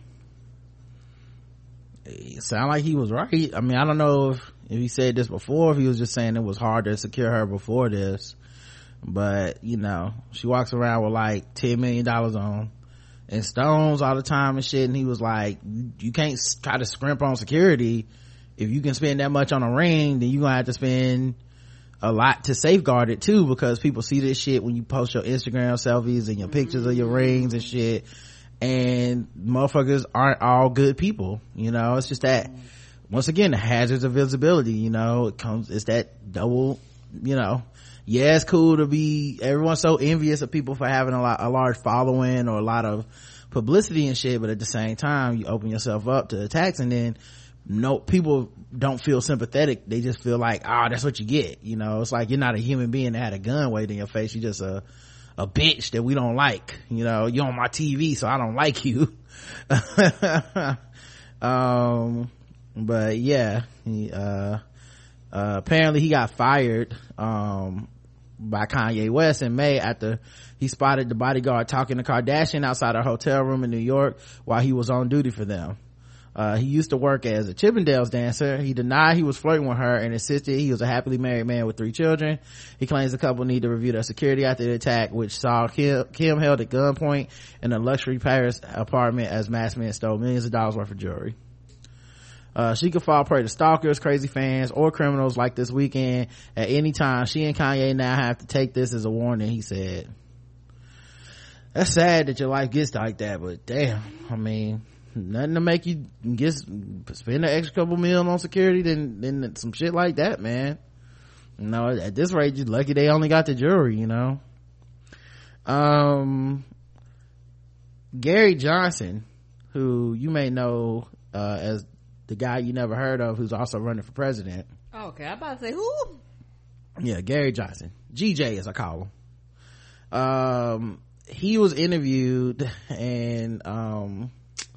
it sounded like he was right. I mean, I don't know if, if he said this before, if he was just saying it was hard to secure her before this. But, you know, she walks around with like ten million dollars on and stones all the time and shit. And he was like, you can't try to scrimp on security. If you can spend that much on a ring, then you're going to have to spend a lot to safeguard it too, because people see this shit when you post your Instagram selfies and your pictures of your rings and shit. And motherfuckers aren't all good people, you know. It's just that, once again, the hazards of visibility, you know, it comes, it's that double, you know. Yeah, it's cool to be, everyone's so envious of people for having a lot, a large following or a lot of publicity and shit, but at the same time, you open yourself up to attacks, and then no, people don't feel sympathetic. They just feel like, ah, oh, that's what you get, you know. It's like you're not a human being that had a gun waved in your face. You're just a a bitch that we don't like, you know. You're on my T V, so I don't like you. um but yeah, he, uh uh apparently he got fired um by Kanye West in May after he spotted the bodyguard talking to Kardashian outside a hotel room in New York while he was on duty for them. Uh, he used to work as a Chippendales dancer. He denied he was flirting with her and insisted he was a happily married man with three children. He claims the couple need to review their security after the attack, which saw Kim, Kim held at gunpoint in a luxury Paris apartment as masked men stole millions of dollars worth of jewelry. Uh, she could fall prey to stalkers, crazy fans, or criminals like this weekend at any time. She and Kanye now have to take this as a warning, he said. That's sad that your life gets like that, but damn, I mean, nothing to make you get spend an extra couple mil on security than than some shit like that, man. You know, at this rate, you're lucky they only got the jewelry, you know. Um, Gary Johnson, who you may know uh as the guy you never heard of, who's also running for president. Okay, I'm about to say who? Yeah, Gary Johnson, G J as I call him. Um, he was interviewed and um.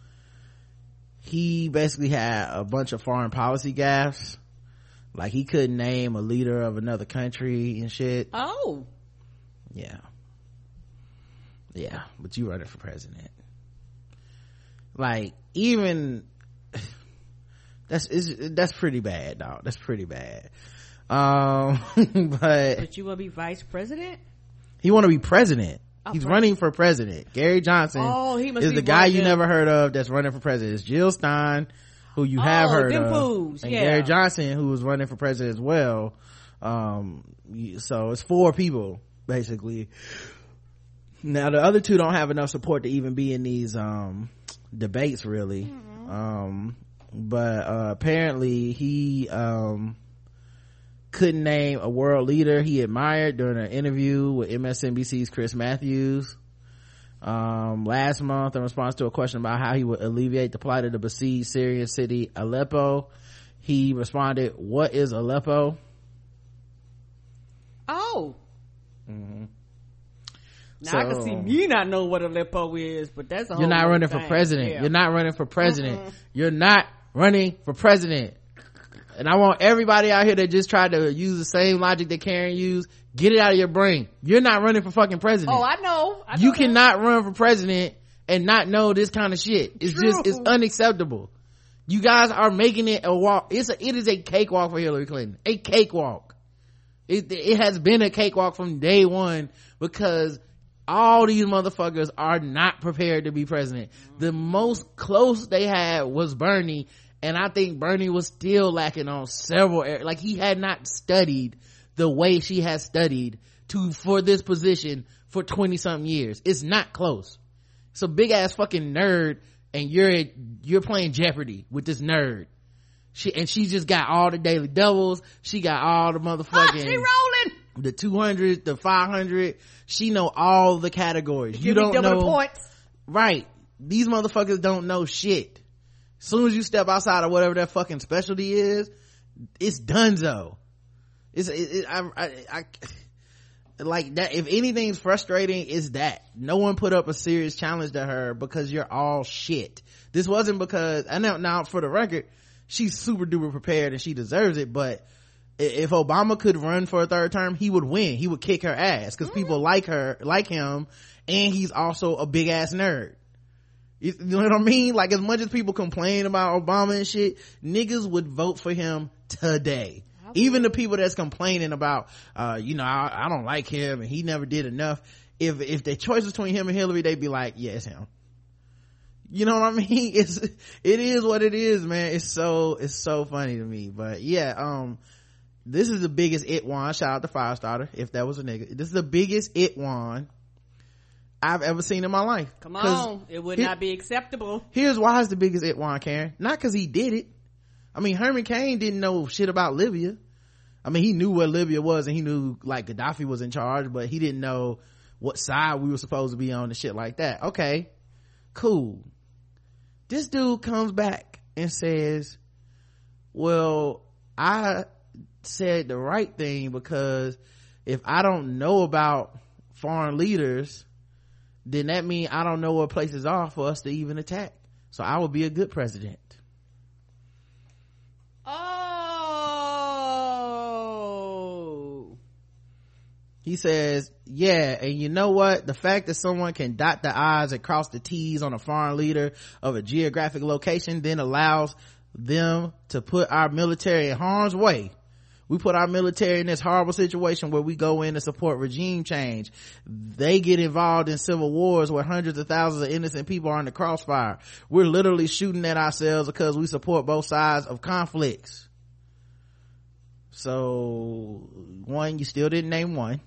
he basically had a bunch of foreign policy gaffes. Like, he couldn't name a leader of another country and shit. Oh. Yeah. Yeah, but you running for president. Like, even, that's, is that's pretty bad, dog. That's pretty bad. Um, but. But you want to be vice president? He want to be president. Oh, He's right. running for president. Gary Johnson oh, he must is be the guy you running. never heard of that's running for president. It's Jill Stein, who you have Oh, heard them of, fools, and yeah. Gary Johnson, who was running for president as well. Um, so it's four people basically. Now the other two don't have enough support to even be in these um debates, really. Mm-hmm. Um, but uh, apparently he um couldn't name a world leader he admired during an interview with M S N B C's Chris Matthews um last month in response to a question about how he would alleviate the plight of the besieged Syrian city Aleppo. He responded, "What is Aleppo?" Oh. Mm-hmm. Now So, I can see me not know what Aleppo is, but that's a whole you're not other running thing. for president. Yeah. You're not running for president. Mm-mm. You're not running for president. And I want everybody out here that just tried to use the same logic that Karen used, get it out of your brain. You're not running for fucking president. Oh, I know. I know You that. cannot run for president and not know this kind of shit. It's True. just, it's unacceptable. You guys are making it a walk. It's a, it is a cakewalk for Hillary Clinton. A cakewalk. It, it has been a cakewalk from day one, because all these motherfuckers are not prepared to be president. The most close they had was Bernie, and I think Bernie was still lacking on several areas. Like, he had not studied the way she has studied to for this position for twenty something years. It's not close. It's a big ass fucking nerd, and you're you're playing Jeopardy with this nerd. She and she just got all the daily doubles. She got all the motherfucking. Ah, she rolling. The two hundred, the five hundred. She know all the categories. You Give me don't double know the points. Right. These motherfuckers don't know shit. As soon as you step outside of whatever that fucking specialty is, it's donezo. It's, it, it, I, I, I, like that. If anything's frustrating, is that no one put up a serious challenge to her because you're all shit. This wasn't because, I know now for the record, she's super duper prepared and she deserves it, but if Obama could run for a third term, he would win. He would kick her ass because mm-hmm. people like her, like him, and he's also a big ass nerd. You know what I mean? Like, as much as people complain about Obama and shit, niggas would vote for him today. Okay. Even the people that's complaining about, uh, you know, I, I don't like him and he never did enough. If, if the choice was between him and Hillary, they'd be like, yeah, it's him. You know what I mean? It's, it is what it is, man. It's so, it's so funny to me. But yeah, um, this is the biggest it won. Shout out to Firestarter, if that was a nigga. This is the biggest it won I've ever seen in my life. Come on, it would not be acceptable. Here's why it's the biggest it won, Karen. Not because he did it. I mean, Herman Cain didn't know shit about Libya. I mean, he knew where Libya was and he knew like Gaddafi was in charge, but he didn't know what side we were supposed to be on and shit like that. Okay, cool. This dude comes back and says, well, I said the right thing because if I don't know about foreign leaders, then that means I don't know where places are for us to even attack. So I will be a good president. Oh. He says, yeah, and you know what? The fact that someone can dot the I's and cross the T's on a foreign leader of a geographic location then allows them to put our military in harm's way. We put our military in this horrible situation where we go in to support regime change. They get involved in civil wars where hundreds of thousands of innocent people are in the crossfire. We're literally shooting at ourselves because we support both sides of conflicts. So, one, you still didn't name one.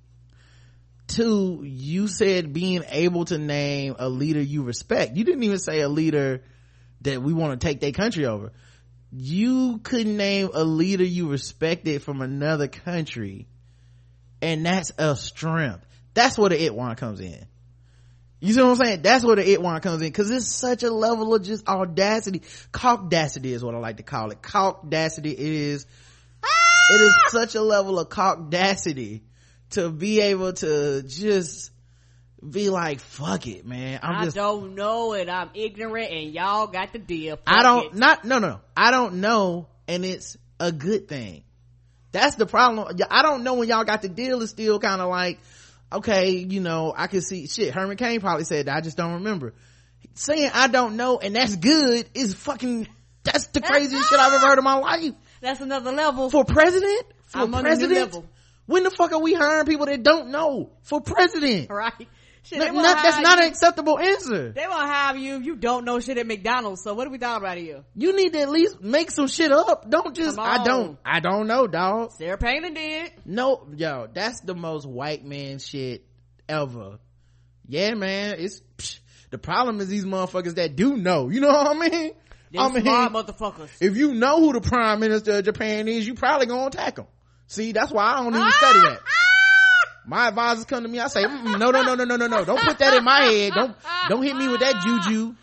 Two, you said being able to name a leader you respect. You didn't even say a leader that we want to take their country over. You couldn't name a leader you respected from another country, and that's a strength. That's where the it one comes in. You see what I'm saying? That's where the it one comes in, because it's such a level of just audacity. Cockdacity is what I like to call it. Cockdacity is it is such a level of cockdacity to be able to just be like, fuck it, man. I'm I just, don't know and I'm ignorant and y'all got the deal. Fuck I don't, it. not, no, no, I don't know and it's a good thing. That's the problem. I don't know when y'all got the deal is still kind of like, okay, you know, I can see, shit, Herman Cain probably said that, I just don't remember. Saying I don't know and that's good is fucking, that's the craziest shit I've ever heard in my life. That's another level. For president? For I'm president? level. When the fuck are we hiring people that don't know for president? Right. Shit, Not, not, that's not you. an acceptable answer. They won't have you. You don't know shit at McDonald's. So what are we talking about here? You need to at least make some shit up. Don't just, I don't, I don't know, dog. Sarah Palin did. No, yo, that's the most white man shit ever. Yeah, man. It's, psh, the problem is these motherfuckers that do know. You know what I mean? They're I mean, smart motherfuckers. If you know who the prime minister of Japan is, you probably gonna attack him. See, that's why I don't even study that. My advisors come to me, I say, no, no, no, no, no, no, no. Don't put that in my head. Don't, don't hit me with that juju. You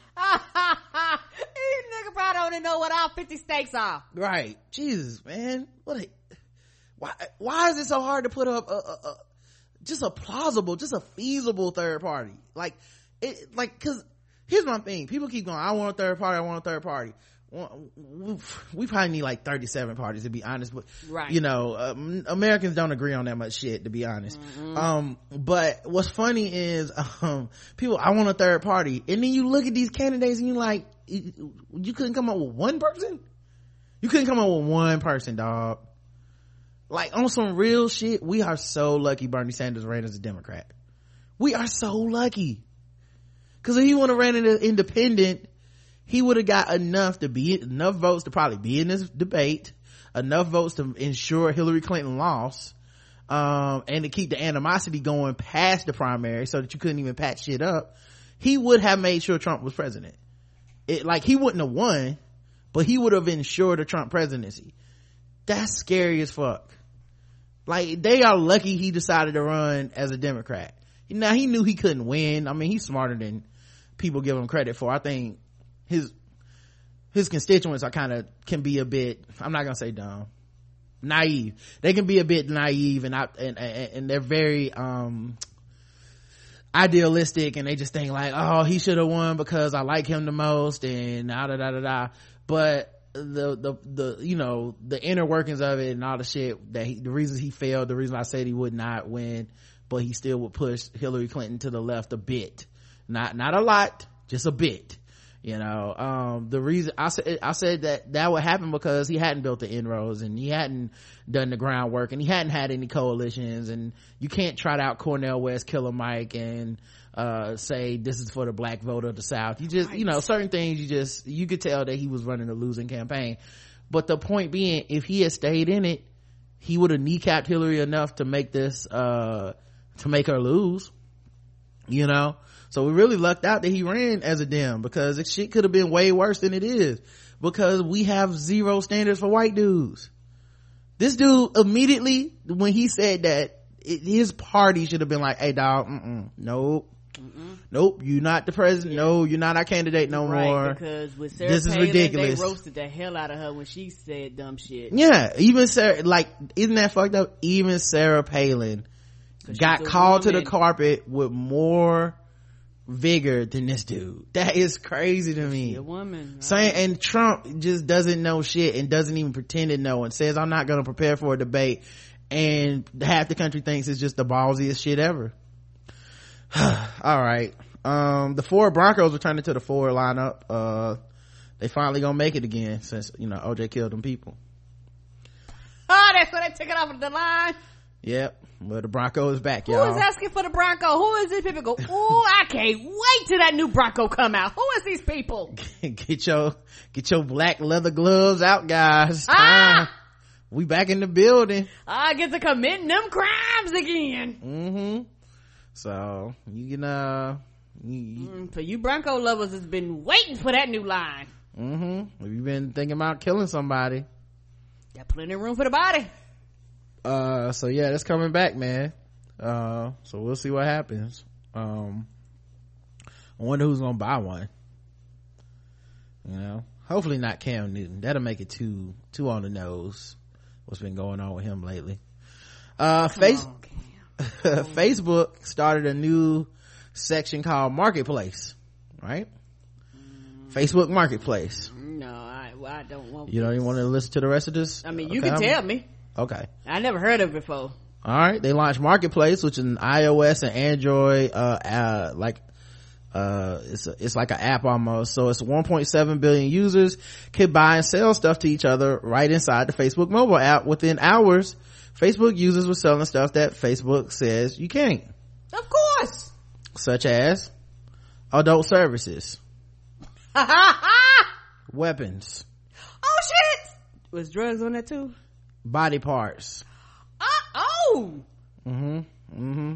nigga probably don't even know what all fifty states are. Right. Jesus, man. What a, why, why is it so hard to put up a, a, a just a plausible, just a feasible third party? Like, it, like, cause here's my thing. People keep going, I want a third party, I want a third party. We probably need like thirty-seven parties to be honest, but right. You know, um, Americans don't agree on that much shit to be honest. Mm-hmm. Um, but what's funny is, um, people, I want a third party. And then you look at these candidates and you're like, you couldn't come up with one person? You couldn't come up with one person, dog. Like on some real shit, we are so lucky Bernie Sanders ran as a Democrat. We are so lucky. Cause if he would have ran as an independent, he would have got enough to be enough votes to probably be in this debate, enough votes to ensure Hillary Clinton lost, um, and to keep the animosity going past the primary so that you couldn't even patch shit up. He would have made sure Trump was president. It, like he wouldn't have won, but he would have ensured a Trump presidency. That's scary as fuck. Like they are lucky he decided to run as a Democrat. Now he knew he couldn't win. I mean, he's smarter than people give him credit for. I think his his constituents are kind of can be a bit, I'm not gonna say dumb, naive. They can be a bit naive and and and, and they're very um idealistic, and they just think like, oh, he should have won because I like him the most, and da da da da da. But the the the you know, the inner workings of it and all the shit that he, the reasons he failed, the reason I said he would not win, but he still would push Hillary Clinton to the left a bit, not not a lot, just a bit. You know, um, the reason I said, I said that that would happen because he hadn't built the inroads, and he hadn't done the groundwork, and he hadn't had any coalitions, and you can't trot out Cornel West, Killer Mike, and, uh, say this is for the black vote of the South. You just, right. you know, certain things you just, you could tell that he was running a losing campaign. But the point being, if he had stayed in it, he would have kneecapped Hillary enough to make this, uh, to make her lose, you know? So we really lucked out that he ran as a Dem, because it shit could have been way worse than it is, because we have zero standards for white dudes. This dude immediately, when he said that, it, his party should have been like, hey dog, mm-mm, nope, mm-mm. nope, you're not the president, yeah. no, you're not our candidate no right, more. Because with Sarah this Palin, is ridiculous. They roasted the hell out of her when she said dumb shit. Yeah, even Sarah, like, isn't that fucked up? Even Sarah Palin got called woman. to the carpet with more vigor than this dude. That is crazy to me. A woman, right? Saying, and Trump just doesn't know shit and doesn't even pretend to know, and says I'm not going to prepare for a debate, and half the country thinks it's just the ballsiest shit ever. All right, um the Ford Broncos returning to the Ford lineup. Uh they finally gonna make it again since, you know, O J killed them people. Oh, that's why they took it off of the line. Yep, well, the Bronco is back, Who y'all. Who is asking for the Bronco? Who is these people? Go, ooh, I can't wait till that new Bronco come out. Who is these people? get your get your black leather gloves out, guys. Ah! We back in the building. I get to committing them crimes again. Mm-hmm. So you can uh you, you, mm, for you Bronco lovers has been waiting for that new line. Mm-hmm. Have you been thinking about killing somebody? Got plenty of room for the body. Uh, so yeah, that's coming back, man. Uh, so we'll see what happens. Um, I wonder who's gonna buy one. You know, hopefully not Cam Newton. That'll make it too, too on the nose. What's been going on with him lately? Uh, face, on, Facebook started a new section called Marketplace, right? Mm. Facebook Marketplace. No, I, well, I don't want. You don't even want to listen to the rest of this? I mean, you okay, can I'm, tell me. Okay. I never heard of it before. All right, they launched Marketplace, which is an iOS and Android, uh, uh like, uh, it's a, it's like an app almost. So it's one point seven billion users can buy and sell stuff to each other right inside the Facebook mobile app. Within hours, Facebook users were selling stuff that Facebook says you can't. Of course. Such as adult services, weapons. Oh shit! Was drugs on that too? Body parts. Uh, oh. Mm-hmm. Mm-hmm.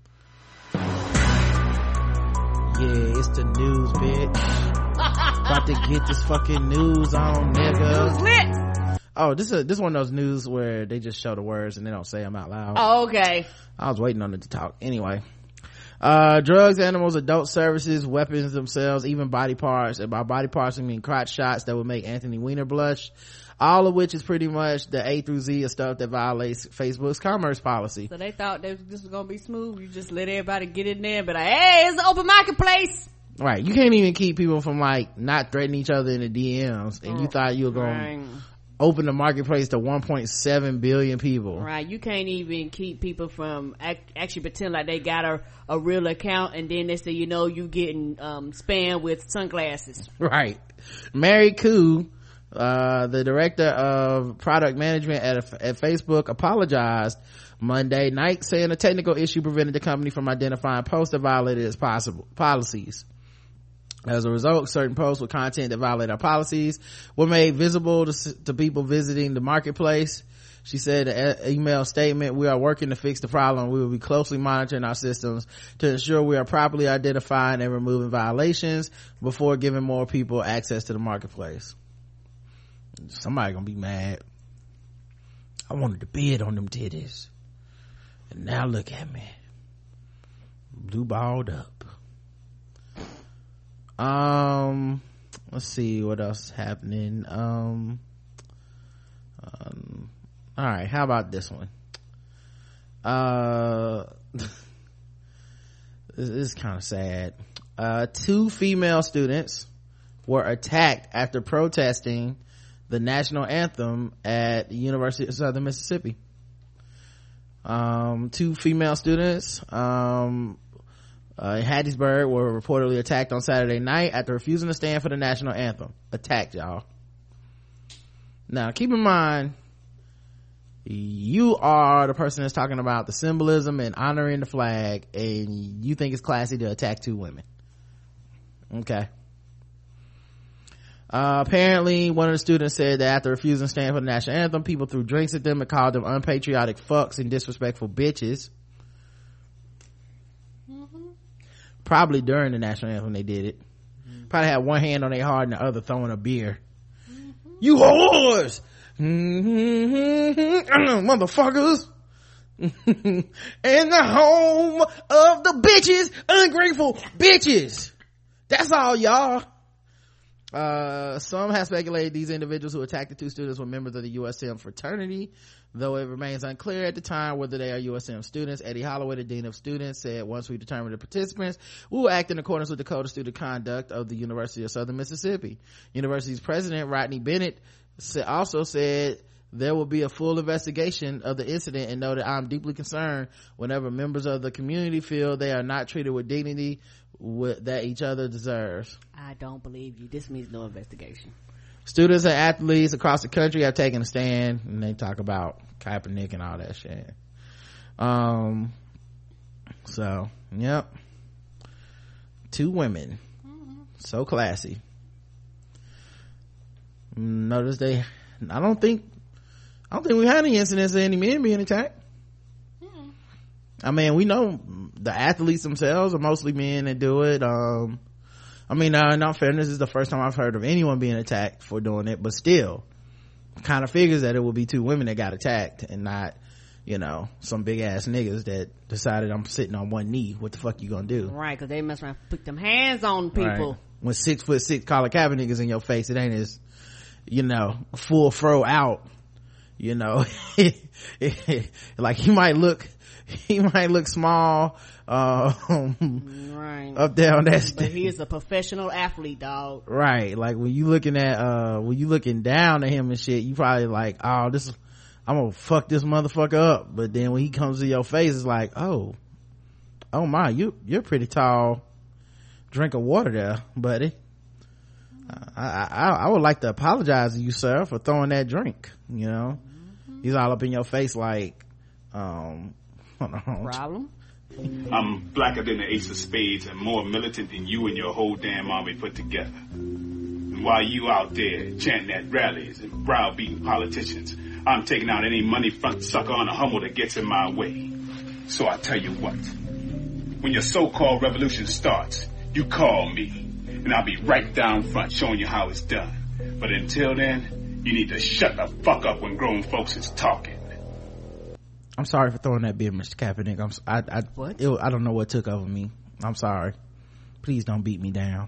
Yeah, it's the news, bitch. About to get this fucking news on, nigga. News lit. Oh, this is this one of those news where they just show the words and they don't say them out loud. Oh, okay. I was waiting on it to talk. Anyway. Uh, drugs, animals, adult services, weapons themselves, even body parts. And by body parts, I mean crotch shots that would make Anthony Weiner blush. All of which is pretty much the A through Z of stuff that violates Facebook's commerce policy. So they thought this was gonna be smooth. You just let everybody get in there and be like, hey, it's an open marketplace. Right. You can't even keep people from like not threatening each other in the D Ms. And you thought you were gonna right. open the marketplace to one point seven billion people. Right. You can't even keep people from act, actually pretend like they got a, a real account, and then they say, you know, you getting um spammed with sunglasses. Right. Mary Koo, uh the director of product management at, at Facebook, apologized Monday night, saying a technical issue prevented the company from identifying posts that violated its possible policies. As a result, certain posts with content that violate our policies were made visible to, to people visiting the marketplace. She said in an email statement, we are working to fix the problem. We will be closely monitoring our systems to ensure we are properly identifying and removing violations before giving more people access to the marketplace. Somebody gonna be mad. I wanted to bid on them titties, and now look at me, blue balled up. Um, let's see what else is happening. Um, um All right, how about this one? Uh, this is kind of sad. Uh, two female students were attacked after protesting the national anthem at the University of Southern Mississippi. Um, two female students, um, uh, in Hattiesburg were reportedly attacked on Saturday night after refusing to stand for the national anthem. Attacked, y'all. Now, keep in mind, you are the person that's talking about the symbolism and honoring the flag, and you think it's classy to attack two women. Okay. Uh, apparently one of the students said that after refusing to stand for the national anthem, people threw drinks at them and called them unpatriotic fucks and disrespectful bitches. Mm-hmm. Probably during the national anthem they did it. Mm-hmm. Probably had one hand on their heart and the other throwing a beer. Mm-hmm. You whores! Mm-hmm. Motherfuckers! In the home of the bitches, ungrateful bitches. That's all, y'all. Uh, some have speculated these individuals who attacked the two students were members of the U S M fraternity, though it remains unclear at the time whether they are U S M students. Eddie Holloway, the dean of students, said, once we determine the participants, we will act in accordance with the code of student conduct of the University of Southern Mississippi. University's president, Rodney Bennett, also said there will be a full investigation of the incident and know that I'm deeply concerned whenever members of the community feel they are not treated with dignity with, that each other deserves. I don't believe you. This means no investigation. Students and athletes across the country have taken a stand, and they talk about Kaepernick and all that shit. Um, so, yep. Two women. Mm-hmm. So classy. Notice they, I don't think, I don't think we had any incidents of any men being attacked. Mm-hmm. I mean, we know the athletes themselves are mostly men that do it. Um, I mean, uh, in all fairness, this is the first time I've heard of anyone being attacked for doing it, but still, kind of figures that it would be two women that got attacked and not, you know, some big ass niggas that decided I'm sitting on one knee. What the fuck you gonna do? Right, because they mess around, put them hands on people. Right. When six foot six Colin Kaepernick is in your face, it ain't as, you know, full fro out, you know. Like he might look, he might look small, um, right, up there on that stage. But he is a professional athlete, dog. Right, like when you looking at, uh, when you looking down at him and shit, you probably like, oh, this, I'm gonna fuck this motherfucker up. But then when he comes to your face, it's like, oh, oh my, you, you're pretty tall. Drink of water there, buddy. I, I I would like to apologize to you, sir, for throwing that drink. You know, mm-hmm. He's all up in your face like, um, problem. I'm blacker than the ace of spades and more militant than you and your whole damn army put together. And while you out there chanting at rallies and browbeating politicians, I'm taking out any money front sucker on a Hummel that gets in my way. So I tell you what, when your so-called revolution starts, you call me. And I'll be right down front showing you how it's done. But until then, you need to shut the fuck up when grown folks is talking. I'm sorry for throwing that beer, Mister Kaepernick. I'm, I, I, what? It, I don't know what took over me. I'm sorry. Please don't beat me down.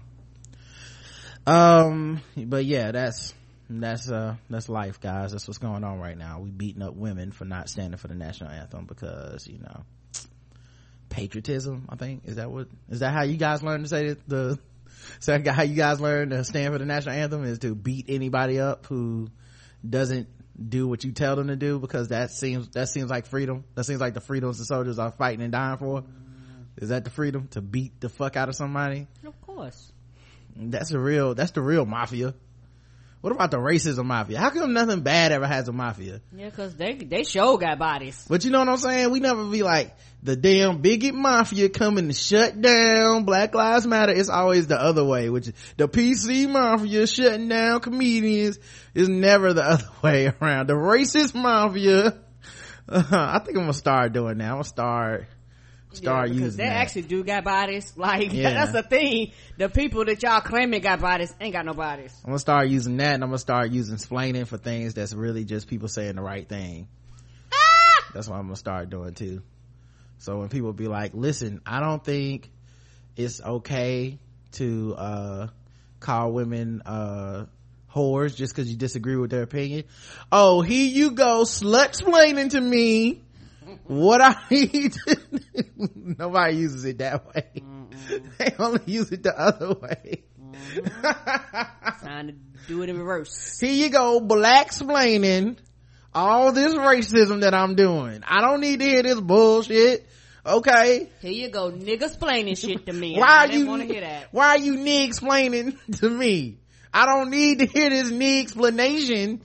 Um, but yeah, that's, that's, uh, that's life, guys. That's what's going on right now. We beating up women for not standing for the national anthem because, you know, patriotism, I think. Is that what, is that how you guys learn to say that the, so how you guys learn to stand for the national anthem is to beat anybody up who doesn't do what you tell them to do, because that seems that seems like freedom. That seems like the freedoms the soldiers are fighting and dying for. Is that the freedom to beat the fuck out of somebody? Of course. That's the real that's the real mafia. What about the racism mafia? How come nothing bad ever has a mafia? Yeah, because they they sure got bodies. But you know what I'm saying? We never be like, the damn bigot mafia coming to shut down Black Lives Matter. It's always the other way, which is the P C mafia shutting down comedians. Is never the other way around. The racist mafia. Uh, I think I'm gonna start doing that. I'm gonna start start yeah, using because they that. actually do got bodies. Like, yeah. That's the thing. The people that y'all claiming got bodies ain't got no bodies. I'm gonna start using that, and I'm gonna start using splaining for things that's really just people saying the right thing. Ah! That's what I'm gonna start doing too. So when people be like, listen, I don't think it's okay to uh call women uh whores just because you disagree with their opinion. Oh, here you go, slut-splaining to me what I need to nobody uses it that way. Mm-mm. They only use it the other way. Mm-hmm. Trying to do it in reverse. Here you go, black-splaining all this racism that I'm doing. I don't need to hear this bullshit. Okay, here you go, nigga explaining shit to me. Why I are you want to hear that? Why are you nigga explaining to me? I don't need to hear this nigga explanation.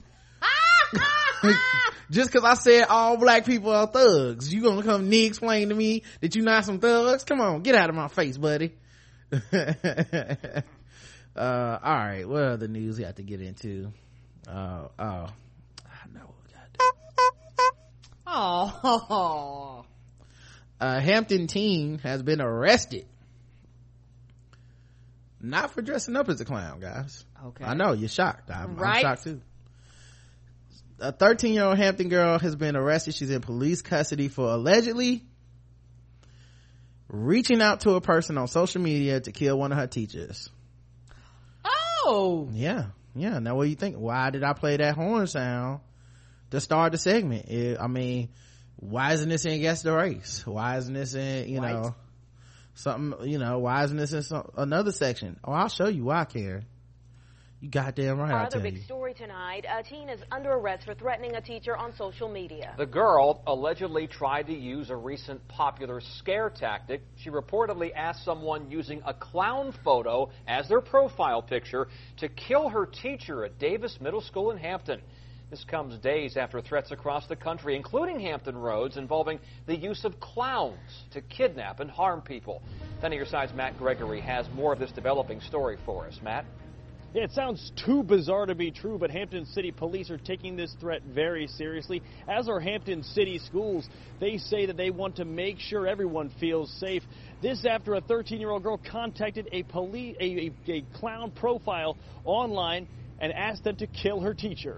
Just because I said all black people are thugs, you gonna come nigga explain to me that you not some thugs? Come on, get out of my face, buddy. uh all right, what other news we have to get into? Uh oh, I know what we got. Oh. A Hampton teen has been arrested, not for dressing up as a clown, guys. Okay, I know you're shocked. I'm, right? I'm shocked too. A thirteen year old Hampton girl has been arrested. She's in police custody for allegedly reaching out to a person on social media to kill one of her teachers. Oh yeah yeah now what do you think? Why did I play that horn sound to start the segment? It, I mean, why isn't this in Guess the Race? Why isn't this in, you right. know, something, you know, why isn't this in some, another section? Oh, I'll show you why, Karen. You goddamn right. Our other big story tonight, a teen is under arrest for threatening a teacher on social media. The girl allegedly tried to use a recent popular scare tactic. She reportedly asked someone using a clown photo as their profile picture to kill her teacher at Davis Middle School in Hampton. This comes days after threats across the country, including Hampton Roads, involving the use of clowns to kidnap and harm people. ten on your side's Matt Gregory has more of this developing story for us. Matt? Yeah, it sounds too bizarre to be true, but Hampton City police are taking this threat very seriously, as are Hampton City schools. They say that they want to make sure everyone feels safe. This after a thirteen-year-old girl contacted a, police, a, a, a clown profile online and asked them to kill her teacher.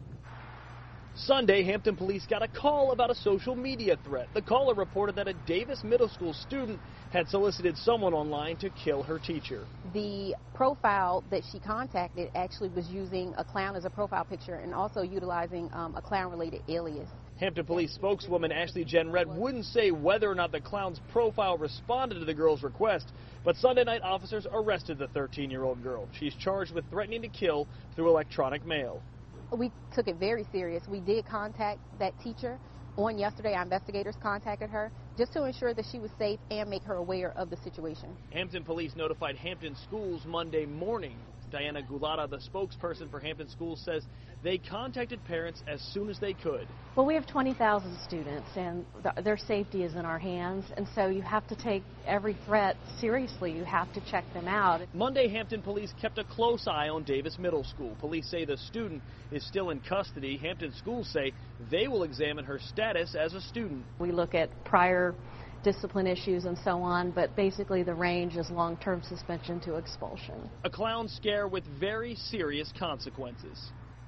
Sunday, Hampton police got a call about a social media threat. The caller reported that a Davis Middle School student had solicited someone online to kill her teacher. The profile that she contacted actually was using a clown as a profile picture and also utilizing um, a clown-related alias. Hampton police spokeswoman Ashley Jenrette wouldn't say whether or not the clown's profile responded to the girl's request, but Sunday night officers arrested the thirteen-year-old girl. She's charged with threatening to kill through electronic mail. We took it very serious. We did contact that teacher. On yesterday, our investigators contacted her just to ensure that she was safe and make her aware of the situation. Hampton police notified Hampton schools Monday morning. Diana Gulata, the spokesperson for Hampton Schools, says they contacted parents as soon as they could. Well, we have twenty thousand students, and th- their safety is in our hands, and so you have to take every threat seriously. You have to check them out. Monday, Hampton police kept a close eye on Davis Middle School. Police say the student is still in custody. Hampton Schools say they will examine her status as a student. We look at prior discipline issues and so on, but basically the range is long-term suspension to expulsion. A clown scare with very serious consequences.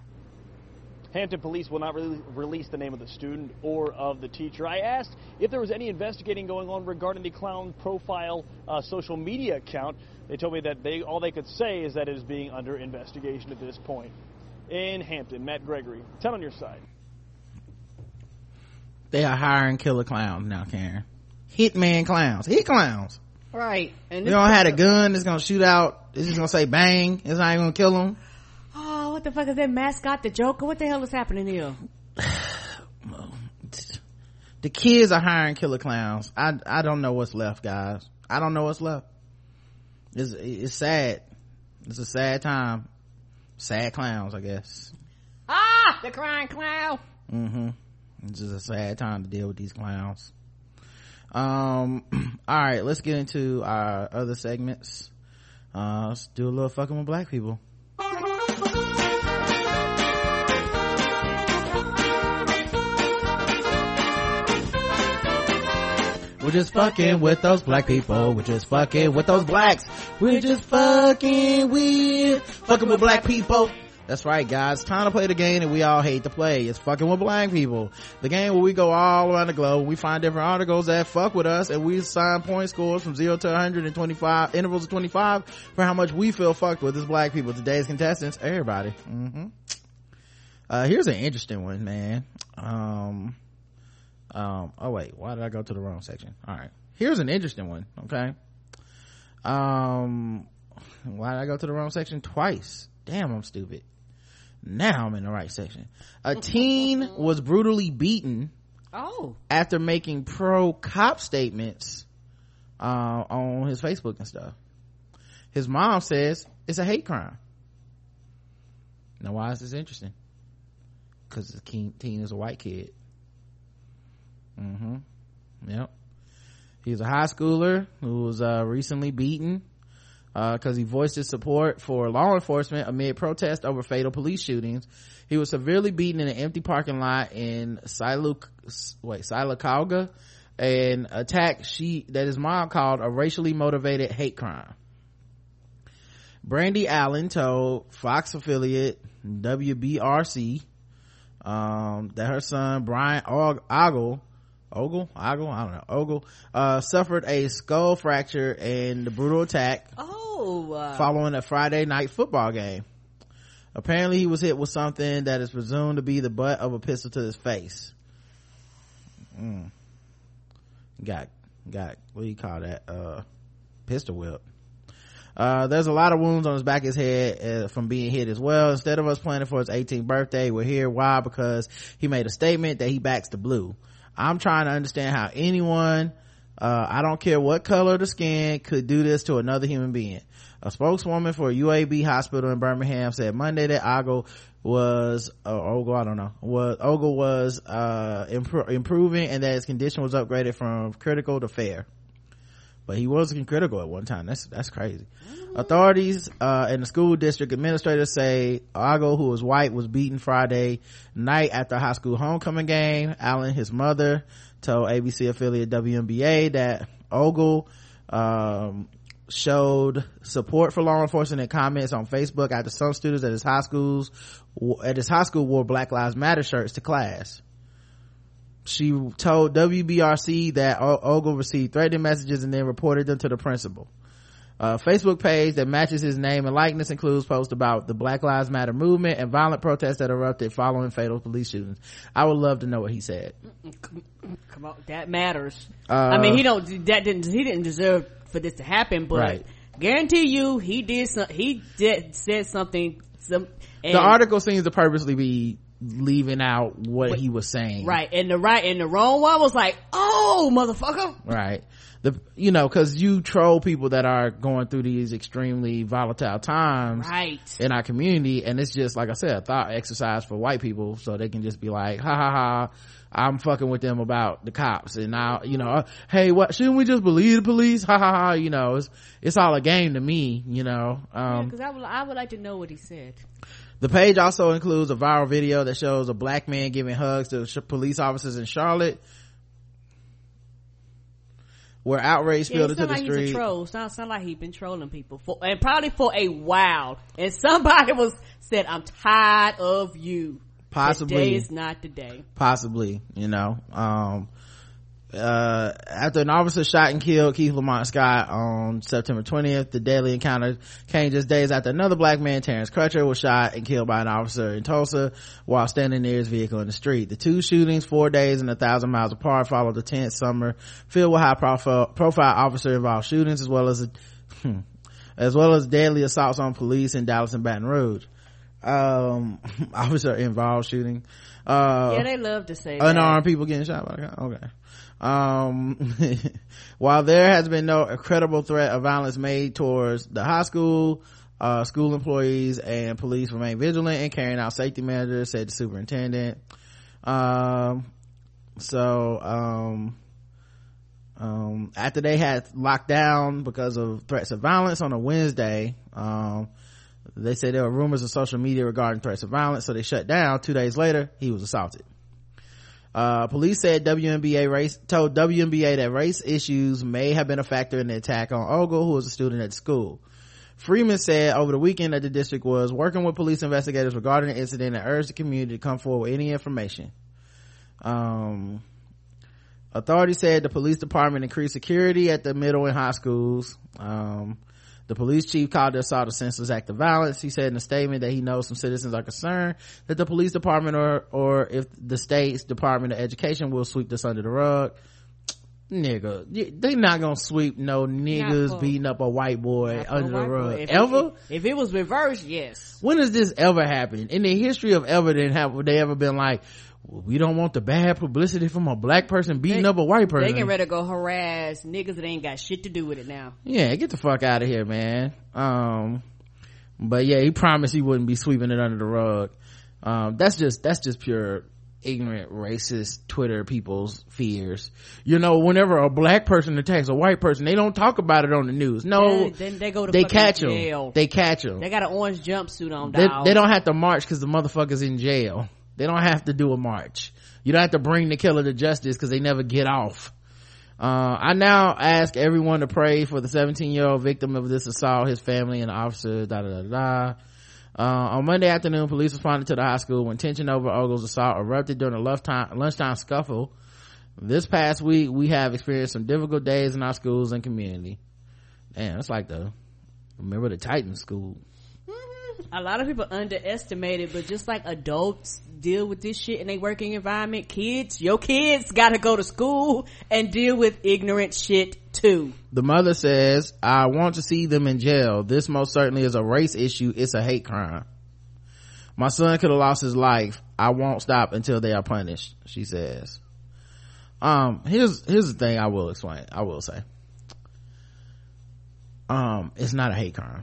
Hampton police will not re- release the name of the student or of the teacher. I asked if there was any investigating going on regarding the clown profile uh, social media account. They told me that they all they could say is that it is being under investigation at this point. In Hampton, Matt Gregory, ten on your side. They are hiring killer clowns now, Karen. Hitman clowns. Hit clowns. Right. And they don't have a gun that's gonna shoot out. It's just gonna say bang. It's not even gonna kill them. Oh, what the fuck is that mascot, the Joker? What the hell is happening here? The kids are hiring killer clowns. I I don't know what's left, guys. I don't know what's left. It's it's sad. It's a sad time. Sad clowns, I guess. Ah, the crying clown. Mm-hmm. It's just a sad time to deal with these clowns. Um, all right, let's get into our other segments. Uh, let's do a little fucking with black people. We're just fucking with those black people. We're just fucking with those blacks. We're just fucking with, fucking with black people. That's right, guys. It's time to play the game that we all hate to play. It's fucking with black people. The game where we go all around the globe. We find different articles that fuck with us, and we assign point scores from zero to one hundred twenty-five, intervals of twenty-five, for how much we feel fucked with as black people. Today's contestants, everybody. Mm-hmm. Uh, here's an interesting one, man. Um, um, oh wait, why did I go to the wrong section? All right. Here's an interesting one, okay? Um, why did I go to the wrong section twice? Damn, I'm stupid. Now I'm in the right section. A teen was brutally beaten oh after making pro cop statements uh, on his Facebook and stuff. His mom says it's a hate crime. Now why is this interesting? Because the teen is a white kid. Mm-hmm. Yep. He's a high schooler who was uh, recently beaten because uh, he voiced his support for law enforcement amid protest over fatal police shootings. He was severely beaten in an empty parking lot in Siluk, wait, Silacauga, an attack she that his mom called a racially motivated hate crime. Brandy Allen told Fox affiliate W B R C um, that her son Brian Ogle Ogle, Ogle, I don't know, Ogle, uh, suffered a skull fracture in the brutal attack oh, uh. following a Friday night football game. Apparently he was hit with something that is presumed to be the butt of a pistol to his face. Mm. Got, got, what do you call that? Uh, pistol whip. Uh, there's a lot of wounds on his back of his head uh, from being hit as well. Instead of us planning for his eighteenth birthday, we're here. Why? Because he made a statement that he backs the blue. I'm trying to understand how anyone, uh, I don't care what color of the skin, could do this to another human being. A spokeswoman for U A B hospital in Birmingham said Monday that Ogle was, uh, Ogle, I don't know, was, Ogle was, uh, impro- improving and that his condition was upgraded from critical to fair. But he wasn't critical at one time. That's, that's crazy. Mm-hmm. Authorities, uh, and the school district administrators say Ogle, who was white, was beaten Friday night after a high school homecoming game. Allen, his mother, told A B C affiliate W N B A that Ogle, um, showed support for law enforcement in comments on Facebook after some students at his high schools, at his high school wore Black Lives Matter shirts to class. She told W B R C that o- Ogle received threatening messages and then reported them to the principal. A Facebook page that matches his name and likeness includes posts about the Black Lives Matter movement and violent protests that erupted following fatal police shootings. I would love to know what he said. Come on, that matters. Uh, I mean, he don't. That didn't. He didn't deserve for this to happen. But right. guarantee you, he did. Some, he did said something. Some. And, the article seems to purposely be leaving out what but, he was saying, right? And the right and the wrong one was like, oh motherfucker, right? The you know, because you troll people that are going through these extremely volatile times, right, in our community, and it's just like I said, a thought exercise for white people, so they can just be like, ha ha ha, I'm fucking with them about the cops, and now you know, hey, what shouldn't we just believe the police? Ha ha ha, you know, it's it's all a game to me, you know. Um, because I would I would like to know what he said. The page also includes a viral video that shows a black man giving hugs to sh- police officers in Charlotte, where outrage spilled yeah, into the like street. He's a troll. Sound, sound like he's been trolling people for, and probably for a while. And somebody was said, "I'm tired of you." Possibly, today is not the day. Possibly, you know. Um, uh, after an officer shot and killed Keith Lamont Scott on September twentieth, the deadly encounter came just days after another black man, Terrence Crutcher, was shot and killed by an officer in Tulsa while standing near his vehicle in the street. The two shootings, four days and a thousand miles apart, followed a tense summer filled with high profile, profile officer involved shootings as well as a, hmm, as well as deadly assaults on police in Dallas and Baton Rouge. Um, officer involved shooting. Uh, yeah, they love to say unarmed that. people getting shot by the cop. Okay. Um, while there has been no credible threat of violence made towards the high school, uh, school employees and police remain vigilant in carrying out safety measures, said the superintendent. Um, so, um, um, after they had locked down because of threats of violence on a Wednesday, um, they said there were rumors of social media regarding threats of violence, so they shut down. Two days later, he was assaulted. Uh, police said W N B A race, told W N B A that race issues may have been a factor in the attack on Ogle, who was a student at the school. Freeman said over the weekend that the district was working with police investigators regarding the incident and urged the community to come forward with any information. Um, authorities said the police department increased security at the middle and high schools. Um, the police chief called the assault a senseless act of violence. He said in a statement that he knows some citizens are concerned that the police department or, or if the state's Department of Education will sweep this under the rug. Nigga, they not gonna sweep no niggas for, beating up a white boy under the rug. If ever? It, if it was reversed, yes. When has this ever happened? In the history of ever, then have they ever been like, well, we don't want the bad publicity from a black person beating they, up a white person. They can ready to go harass niggas that ain't got shit to do with it now. Yeah, get the fuck out of here, man. Um, but yeah, he promised he wouldn't be sweeping it under the rug. Um, that's just, that's just pure ignorant, racist Twitter people's fears. You know, whenever a black person attacks a white person, they don't talk about it on the news. No, then, then they go to they catch jail. them. They catch them. They got an orange jumpsuit on. They, dog. they don't have to march because the motherfucker's in jail. They don't have to do a march. You don't have to bring the killer to justice because they never get off. Uh, I now ask everyone to pray for the seventeen year old victim of this assault, his family and the officer, da da da da. Uh, on Monday afternoon, police responded to the high school when tension over Ogle's assault erupted during a lunchtime, lunchtime scuffle. This past week, we have experienced some difficult days in our schools and community. Damn, it's like the, remember the Titan school. A lot of people underestimate it, but just like adults deal with this shit in a working environment, kids, your kids gotta go to school and deal with ignorant shit too. The mother says, I want to see them in jail. This most certainly is a race issue. It's a hate crime. My son could have lost his life. I won't stop until they are punished, she says. Um, here's, here's the thing I will explain. I will say. Um, it's not a hate crime.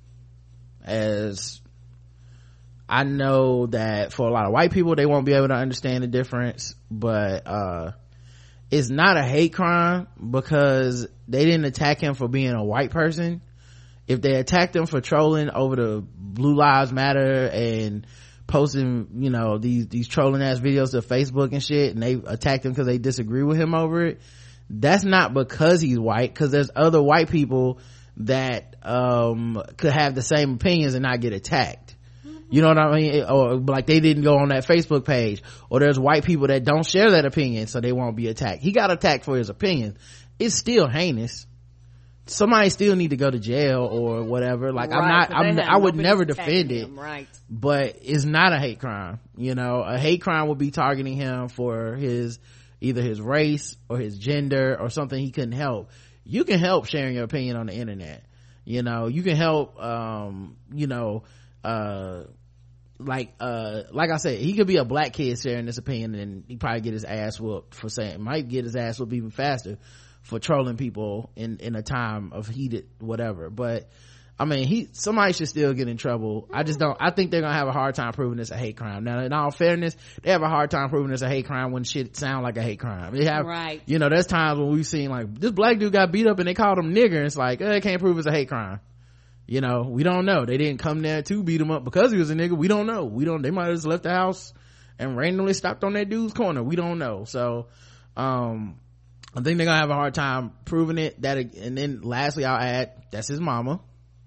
As I know that for a lot of white people, they won't be able to understand the difference, but, uh, it's not a hate crime because they didn't attack him for being a white person. If they attacked him for trolling over the Blue Lives Matter and posting, you know, these, these trolling ass videos to Facebook and shit, and they attacked him because they disagree with him over it, that's not because he's white, because there's other white people that, um, could have the same opinions and not get attacked. You know what I mean? Or like they didn't go on that Facebook page, or there's white people that don't share that opinion, so they won't be attacked. He got attacked for his opinion. It's still heinous. Somebody still need to go to jail or whatever. Like right, I'm not, I'm, I would never defend it, right. But it's not a hate crime. You know, a hate crime would be targeting him for his, either his race or his gender or something he couldn't help. You can help sharing your opinion on the internet. You know, you can help, um, you know, uh, like uh like I said, he could be a black kid sharing this opinion and he probably get his ass whooped for saying, might get his ass whooped even faster for trolling people in in a time of heated whatever. But I mean, he somebody should still get in trouble. I just don't I think they're gonna have a hard time proving this a hate crime. Now in all fairness, they have a hard time proving this a hate crime when shit sound like a hate crime. They have, right. You know, there's times when we've seen like this black dude got beat up and they called him nigger, and it's like, eh, they can't prove it's a hate crime. You know, we don't know. They didn't come there to beat him up because he was a nigga. We don't know. We don't, they might have just left the house and randomly stopped on that dude's corner. We don't know. So, um, I think they're gonna have a hard time proving it. That, and then lastly, I'll add, that's his mama.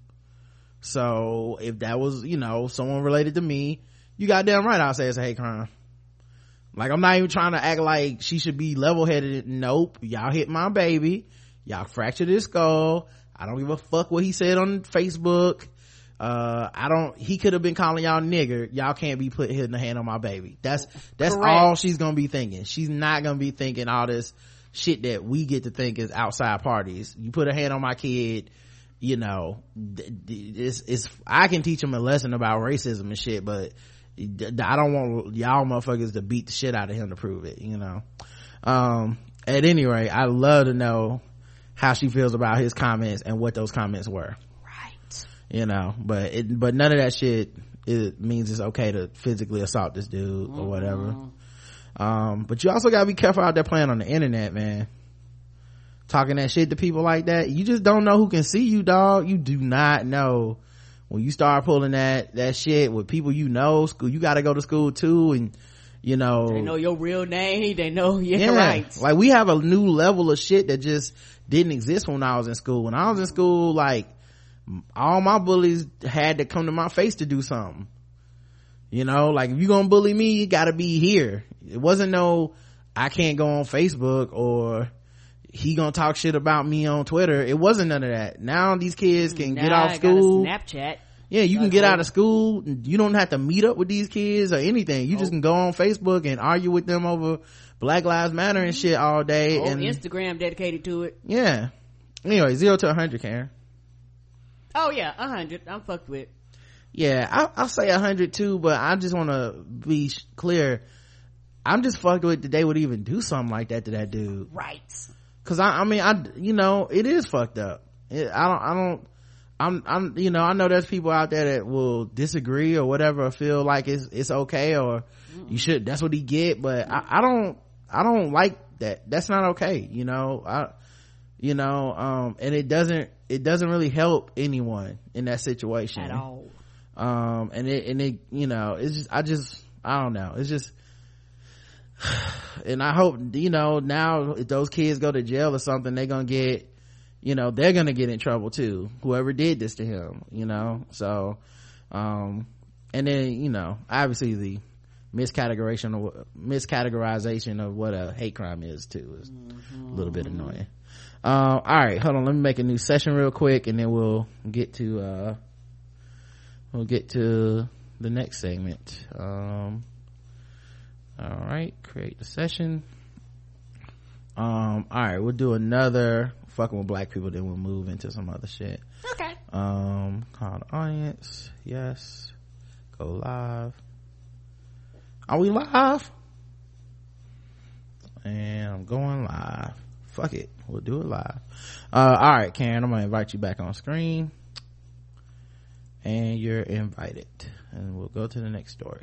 So if that was, you know, someone related to me, you goddamn right I'll say it's a hate crime. Like, I'm not even trying to act like she should be level-headed. Nope. Y'all hit my baby. Y'all fractured his skull. I don't give a fuck what he said on Facebook. Uh, I don't, he could have been calling y'all nigger. Y'all can't be putting hitting the hand on my baby. That's, that's Correct. all she's gonna be thinking. She's not gonna be thinking all this shit that we get to think is outside parties. You put a hand on my kid, you know, it's, it's, I can teach him a lesson about racism and shit, but I don't want y'all motherfuckers to beat the shit out of him to prove it, you know. Um, at any rate, I love to know how she feels about his comments and what those comments were. Right. You know, but it, but none of that shit, it means it's okay to physically assault this dude mm-hmm. or whatever. Um, but you also gotta be careful out there playing on the internet, man. Talking that shit to people like that. You just don't know who can see you, dog. You do not know. When you start pulling that, that shit with people you know, school, you gotta go to school too, and you know. They know your real name. They know, yeah, yeah, right. Like, we have a new level of shit that just didn't exist when I was in school. When I was in school, like, all my bullies had to come to my face to do something. You know, like if you gonna bully me, you gotta be here. It wasn't no, I can't go on Facebook, or he gonna talk shit about me on Twitter. It wasn't none of that. Now these kids can now get off I school. got a Snapchat. Yeah, you can get out of school. You don't have to meet up with these kids or anything. You oh. just can go on Facebook and argue with them over Black Lives Matter and shit all day. Oh, and Instagram dedicated to it. Yeah. Anyway, zero to a hundred, Karen. Oh yeah, a hundred. I'm fucked with. Yeah, I, I'll say a hundred too, but I just want to be clear. I'm just fucked with that they would even do something like that to that dude. Right. Cause I, I mean, I, you know, it is fucked up. It, I don't, I don't, I'm, I'm, you know, I know there's people out there that will disagree or whatever, or feel like it's, it's okay, or mm. you should, that's what he get, but I, I don't, I don't like that. That's not okay, you know, I, you know, um, and it doesn't, it doesn't really help anyone in that situation. At all. Um, and it, and it, you know, it's just, I just, I don't know, it's just, and I hope, you know, now if those kids go to jail or something, they're gonna get, you know, they're gonna get in trouble too, whoever did this to him, you know. So um and then, you know, obviously the miscategorization of miscategorization of what a hate crime is too is mm-hmm. a little bit annoying. Um all right, hold on, let me make a new session real quick, and then we'll get to uh we'll get to the next segment. um all right, create the session. Um all right, we'll do another fucking with black people, then we'll move into some other shit. Okay. Um call the audience. Yes, go live. Are we live? And I'm going live. Fuck it, we'll do it live. Uh all right, Karen, I'm gonna invite you back on screen, and you're invited, and we'll go to the next story.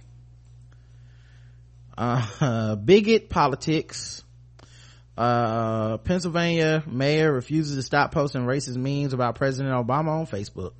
uh bigot politics. Uh Pennsylvania mayor refuses to stop posting racist memes about President Obama on Facebook.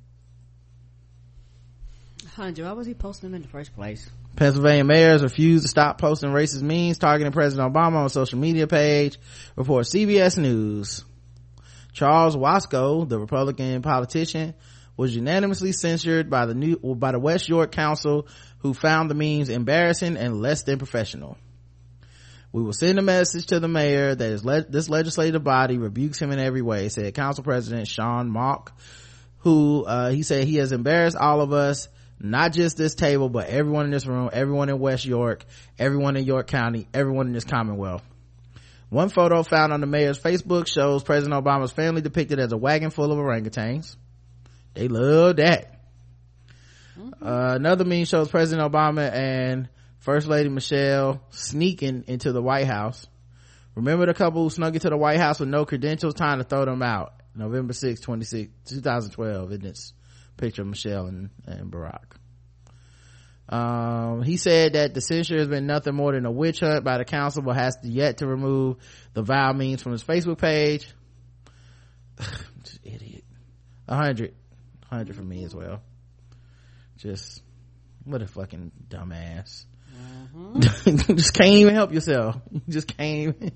Hunter, why was he posting them in the first place? Pennsylvania mayors refuse to stop posting racist memes targeting President Obama on social media page, reports C B S News. Charles Wasco, the Republican politician, was unanimously censured by the new by the West York Council, who found the memes embarrassing and less than professional. We will send a message to the mayor that is le- this legislative body rebukes him in every way, said Council President Sean Mock, who uh, he said he has embarrassed all of us, not just this table, but everyone in this room, everyone in West York, everyone in York County, everyone in this Commonwealth. One photo found on the mayor's Facebook shows President Obama's family depicted as a wagon full of orangutans. They love that. Mm-hmm. Uh, another meme shows President Obama and First Lady Michelle sneaking into the White House. Remember the couple who snuck into the White House with no credentials? Time to throw them out. November sixth, twenty twelve, in this picture of Michelle and, and Barack. Um, he said that the censure has been nothing more than a witch hunt by the council, but has yet to remove the vile memes from his Facebook page. Just idiot. A hundred. A hundred for me as well. Just, what a fucking dumbass. Mm-hmm. Just can't even help yourself. You just can't even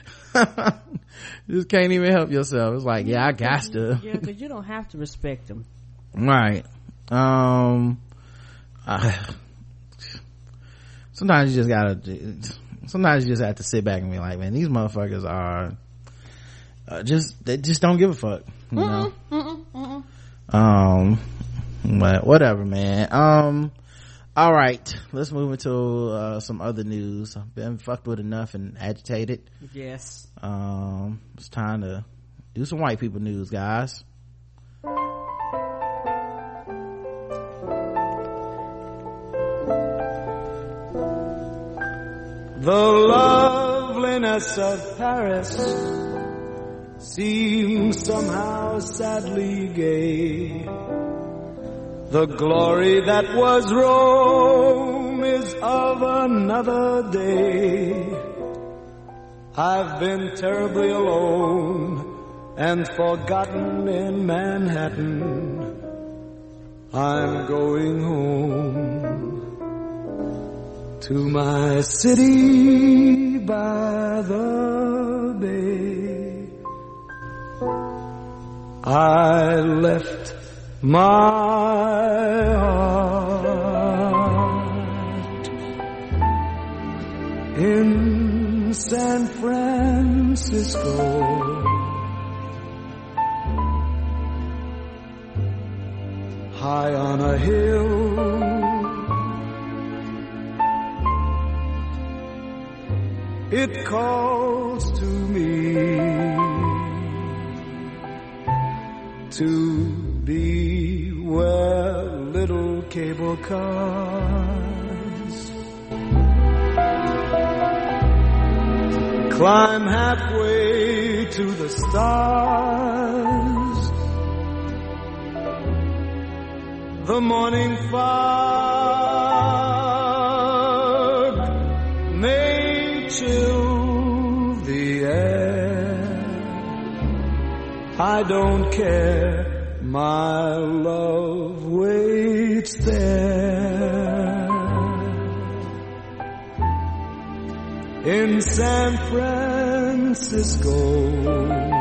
just can't even help yourself. It's like, yeah, I got to. Yeah, because you don't have to respect them. Right. Um I, sometimes you just gotta sometimes you just have to sit back and be like, man, these motherfuckers are uh, just they just don't give a fuck, you know. Mm-mm, mm-mm, mm-mm. Um but whatever, man. Um all right, let's move into uh some other news. I've been fucked with enough and agitated. Yes. Um it's time to do some white people news, guys. The loveliness of Paris seems somehow sadly gay. The glory that was Rome is of another day. I've been terribly alone and forgotten in Manhattan. I'm going home to my city by the bay. I left my heart in San Francisco. High on a hill, it calls to me to be where little cable cars climb halfway to the stars. The morning fog may chill the air. I don't care, my love waits there in San Francisco.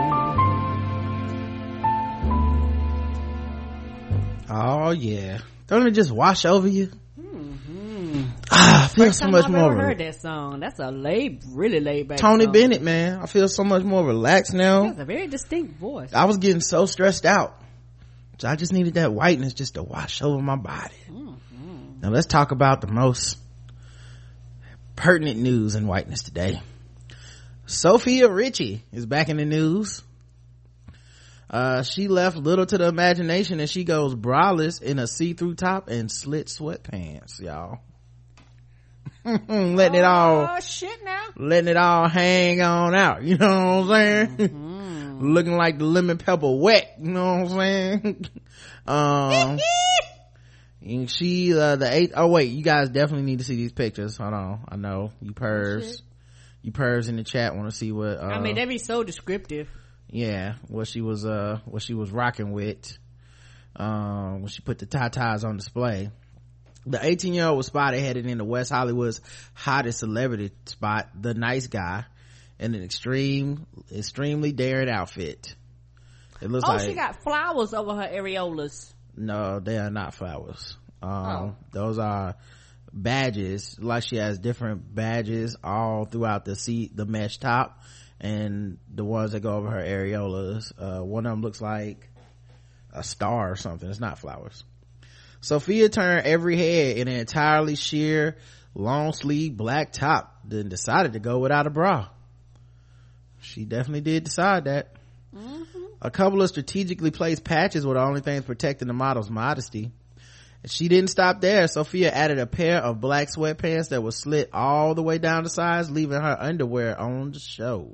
Oh yeah, don't it just wash over you? Mm-hmm. Ah, I feel First so time much I've more. ever heard that song. That's a laid, really laid back. Tony song. Bennett, man, I feel so much more relaxed now. That's a very distinct voice. I was getting so stressed out, so I just needed that whiteness just to wash over my body. Mm-hmm. Now let's talk about the most pertinent news in whiteness today. Sofia Richie is back in the news. Uh, she left little to the imagination as she goes braless in a see-through top and slit sweatpants, y'all. letting it all, oh shit now, letting it all hang on out. You know what I'm saying? Mm-hmm. Looking like the lemon pepper wet. You know what I'm saying? um, and she, uh, the eighth, oh wait, you guys definitely need to see these pictures. Hold on. I know you pervs, you pervs in the chat want to see what, uh, I mean, that'd be so descriptive. Yeah, what she was uh what she was rocking with um when she put the tatas on display. The eighteen year old was spotted headed into West Hollywood's hottest celebrity spot, The Nice Guy, in an extreme extremely daring outfit. It looks oh like she got flowers over her areolas. No, they are not flowers. Um oh. Those are badges. Like she has different badges all throughout the seat, the mesh top, and the ones that go over her areolas. Uh, one of them looks like a star or something. It's not flowers. Sophia turned every head in an entirely sheer, long sleeve black top, then decided to go without a bra. She definitely did decide that. Mm-hmm. A couple of strategically placed patches were the only things protecting the model's modesty. She didn't stop there. Sophia added a pair of black sweatpants that was slit all the way down the sides, leaving her underwear on the show.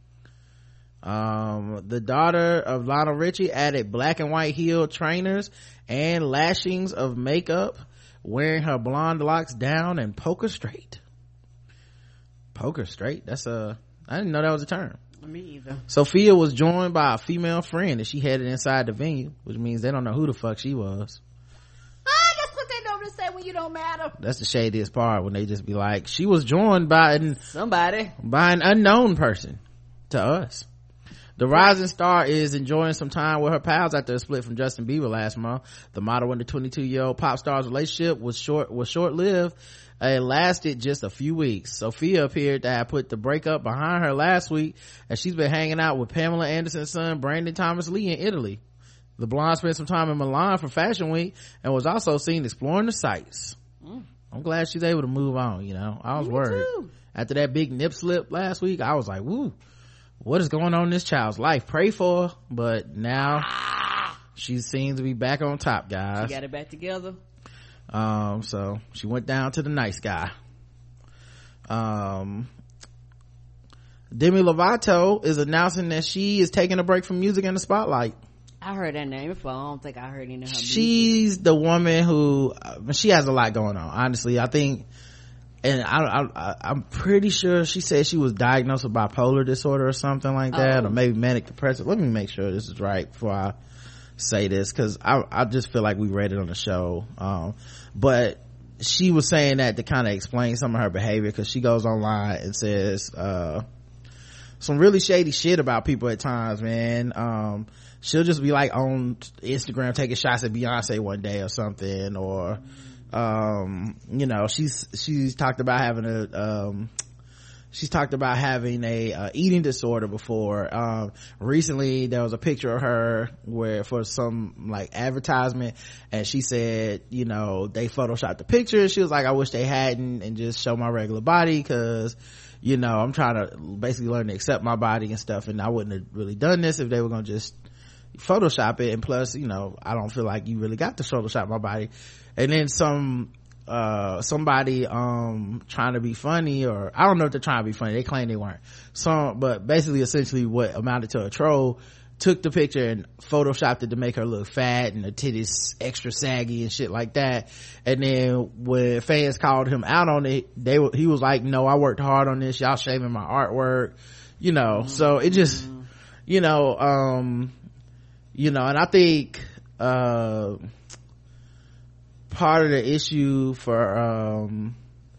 Um, the daughter of Lionel Richie added black and white heel trainers and lashings of makeup, wearing her blonde locks down and poker straight. Poker straight? That's a, I didn't know that was a term. Me either. Sophia was joined by a female friend as she headed inside the venue, which means they don't know who the fuck she was. Ah, that's what they normally say when you don't matter. That's the shadiest part, when they just be like, she was joined by an, somebody, by an unknown person to us. The rising star is enjoying some time with her pals after a split from Justin Bieber last month. The model and the twenty-two year old pop star's relationship was short was short lived. It lasted just a few weeks. Sophia appeared to have put the breakup behind her last week, as she's been hanging out with Pamela Anderson's son Brandon Thomas Lee in Italy. The blonde spent some time in Milan for Fashion Week and was also seen exploring the sights. Mm. I'm glad she's able to move on. You know, I was Me worried too. After that big nip slip last week. I was like, woo, what is going on in this child's life? Pray for her. But now ah. she seems to be back on top, guys. She got it back together. Um, so she went down to The Nice Guy. Um, Demi Lovato is announcing that she is taking a break from music in the spotlight. I heard that name before. I don't think I heard any of her music. She's the woman who, uh, she has a lot going on, honestly. I think, and I, I, I'm pretty sure she said she was diagnosed with bipolar disorder or something like that, oh. or maybe manic depressive. Let me make sure this is right before I say this, because I, I just feel like we read it on the show. Um, but she was saying that to kind of explain some of her behavior, because she goes online and says, uh, some really shady shit about people at times, man. Um, she'll just be like on Instagram taking shots at Beyonce one day or something, or, um, you know, she's, she's talked about having a, um, she's talked about having a uh, eating disorder before. Um, recently there was a picture of her where for some like advertisement, and she said, you know, they photoshopped the picture. She was like, I wish they hadn't, and just show my regular body, because, you know, I'm trying to basically learn to accept my body and stuff, and I wouldn't have really done this if they were gonna just Photoshop it. And plus, you know, I don't feel like you really got to Photoshop my body. And then some uh somebody um trying to be funny, or I don't know if they're trying to be funny, they claim they weren't, some but basically essentially what amounted to a troll took the picture and photoshopped it to make her look fat and her titties extra saggy and shit like that. And then when fans called him out on it, they he was like, no, I worked hard on this, y'all shaming my artwork, you know. Mm-hmm. So it just, you know, um you know, and I think uh part of the issue for um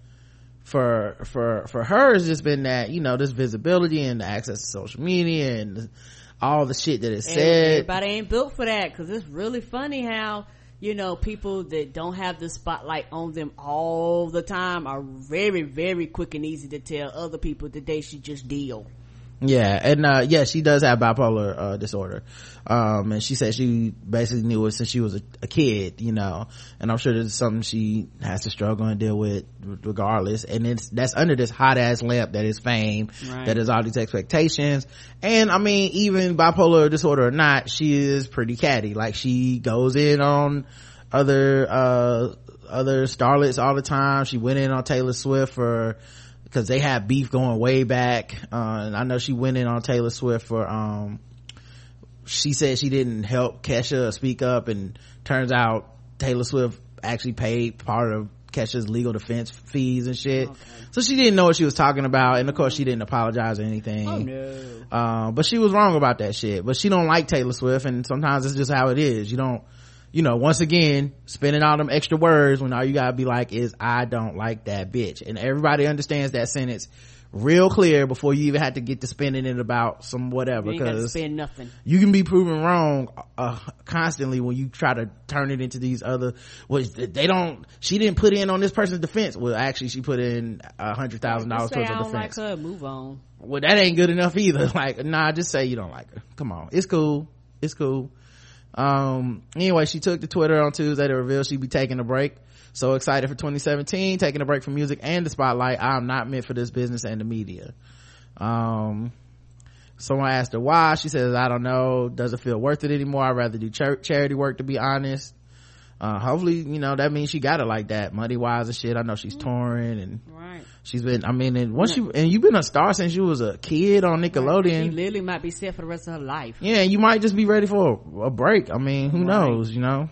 for for for her has just been that, you know, this visibility and the access to social media and all the shit that is said. Everybody ain't built for that, because it's really funny how, you know, people that don't have the spotlight on them all the time are very, very quick and easy to tell other people that they should just deal. Yeah, and uh yeah, she does have bipolar uh disorder, um and she said she basically knew it since she was a, a kid, you know, and I'm sure this is something she has to struggle and deal with regardless. And it's that's under this hot ass lamp that is fame, right, that is all these expectations. And I mean, even bipolar disorder or not, she is pretty catty. Like, she goes in on other uh other starlets all the time. She went in on Taylor Swift for because they had beef going way back, uh and I know she went in on Taylor Swift for um she said she didn't help Kesha speak up, and turns out Taylor Swift actually paid part of Kesha's legal defense fees and shit. Okay. So she didn't know what she was talking about, and of course she didn't apologize or anything. Oh no. Uh, but she was wrong about that shit. But she don't like Taylor Swift, and sometimes it's just how it is. You don't, you know, once again, spending all them extra words when all you gotta be like is, I don't like that bitch. And everybody understands that sentence real clear before you even had to get to spending it about some whatever. You ain't gotta spend nothing. You can be proven wrong uh, constantly when you try to turn it into these other, which they don't, she didn't put in on this person's defense. Well, actually she put in a hundred thousand dollars towards her defense. I don't like her, move on. Well, that ain't good enough either. Like, nah, just say you don't like her. Come on, it's cool, it's cool. Um anyway, she took to Twitter on Tuesday to reveal she'd be taking a break. So excited for twenty seventeen, taking a break from music and the spotlight. I'm not meant for this business and the media. Um someone asked her why. She says, I don't know, doesn't feel worth it anymore. I'd rather do char- charity work, to be honest. Uh hopefully, you know, that means she got it like that, money wise and shit. I know she's touring, and right, she's been, I mean, and once you, and you've been a star since you was a kid on Nickelodeon. Right. She literally might be set for the rest of her life. Yeah, you might just be ready for a, a break. I mean, who right. knows, you know.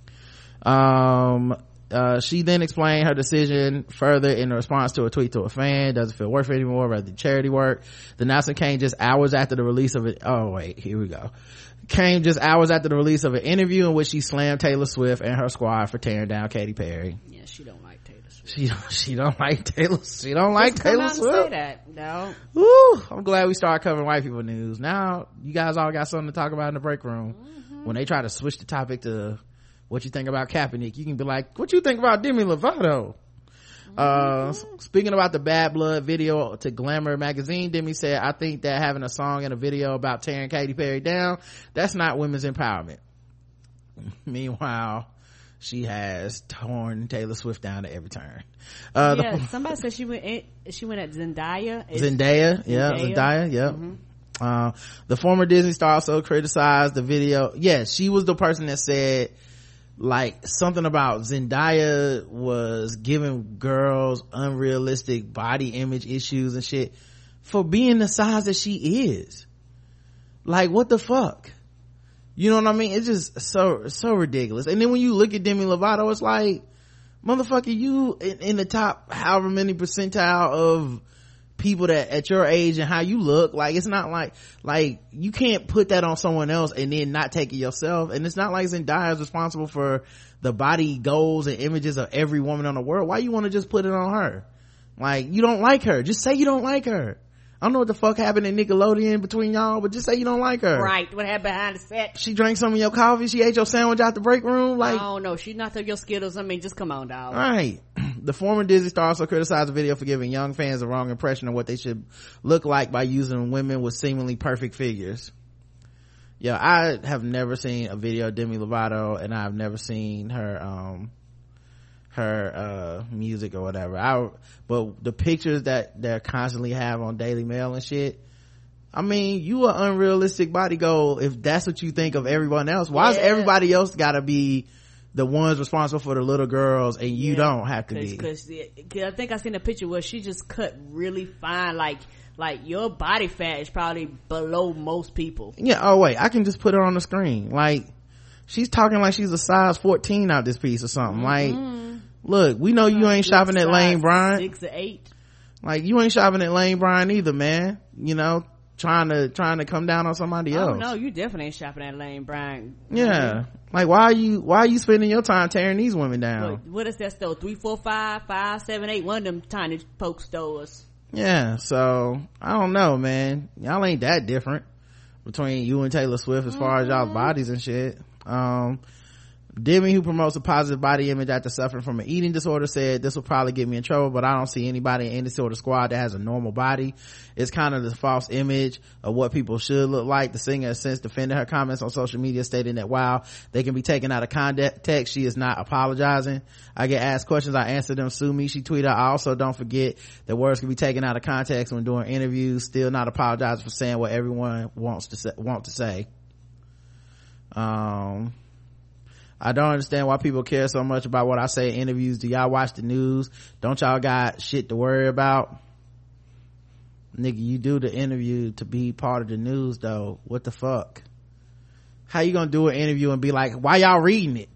Um uh she then explained her decision further in response to a tweet to a fan. Doesn't feel worth it anymore, rather do charity work. The announcement came just hours after the release of it. Oh wait, here we go. Came just hours after the release of an interview in which she slammed Taylor Swift and her squad for tearing down Katy Perry. Yeah, she don't like Taylor Swift. She don't, she don't like Taylor. She don't like Just Taylor come out Swift. And say that. No. Woo! I'm glad we started covering white people news. Now you guys all got something to talk about in the break room. Mm-hmm. When they try to switch the topic to what you think about Kaepernick, you can be like, what you think about Demi Lovato? Uh speaking about the Bad Blood video to Glamour magazine, Demi said, I think that having a song and a video about tearing Katy Perry down, that's not women's empowerment. Meanwhile, she has torn Taylor Swift down at every turn. Uh yeah, the, somebody said she went in, she went at Zendaya. It's, Zendaya yeah Zendaya, Zendaya yep. Mm-hmm. Uh the former Disney star also criticized the video. Yes, yeah, she was the person that said like something about Zendaya was giving girls unrealistic body image issues and shit for being the size that she is. Like, what the fuck? You know what I mean? It's just so so ridiculous. And then when you look at Demi Lovato, it's like, motherfucker, you in, in the top however many percentile of people that at your age and how you look. Like, it's not like like you can't put that on someone else and then not take it yourself. And it's not like Zendaya is responsible for the body goals and images of every woman on the world. Why you want to just put it on her? Like, you don't like her, just say you don't like her. I don't know what the fuck happened in Nickelodeon between y'all, but just say you don't like her. Right. What happened behind the set? She drank some of your coffee. She ate your sandwich out the break room. Like, I don't know. She knocked up your Skittles. I mean, just come on, dog. Right. The former Disney star also criticized the video for giving young fans the wrong impression of what they should look like by using women with seemingly perfect figures. Yeah, I have never seen a video of Demi Lovato, and I've never seen her, um, her, uh, music or whatever. I, but the pictures that they constantly have on Daily Mail and shit, I mean, you an unrealistic body goal if that's what you think of everyone else. Why yeah. is everybody else gotta be the ones responsible for the little girls and you yeah, don't have to cause, be? Cause I think I seen a picture where she just cut really fine, like, like your body fat is probably below most people. Yeah. Oh wait, I can just put her on the screen. Like, she's talking like she's a size fourteen out this piece or something. Mm-hmm. Like, look, we know you ain't shopping at Lane Bryant. Six or eight. Like, you ain't shopping at Lane Bryant either, man. You know, trying to trying to come down on somebody else. Oh no, you definitely ain't shopping at Lane Bryant. Yeah. Like, why are you why are you spending your time tearing these women down? What, what is that store? Three, four, five, five, seven, eight. One of them tiny poke stores. Yeah, so I don't know, man. Y'all ain't that different between you and Taylor Swift as far mm-hmm. as y'all's bodies and shit. Um, Demi, who promotes a positive body image after suffering from an eating disorder, said, this will probably get me in trouble, but I don't see anybody in any sort of squad that has a normal body. It's kind of the false image of what people should look like. The singer has since defended her comments on social media, stating that while they can be taken out of context, she is not apologizing. I get asked questions, I answer them, sue me. She tweeted, I also don't forget that words can be taken out of context when doing interviews, still not apologizing for saying what everyone wants to say, want to say. Um, I don't understand why people care so much about what I say in interviews. Do y'all watch the news? Don't y'all got shit to worry about? Nigga, you do the interview to be part of the news though. What the fuck? How you gonna do an interview and be like, why y'all reading it?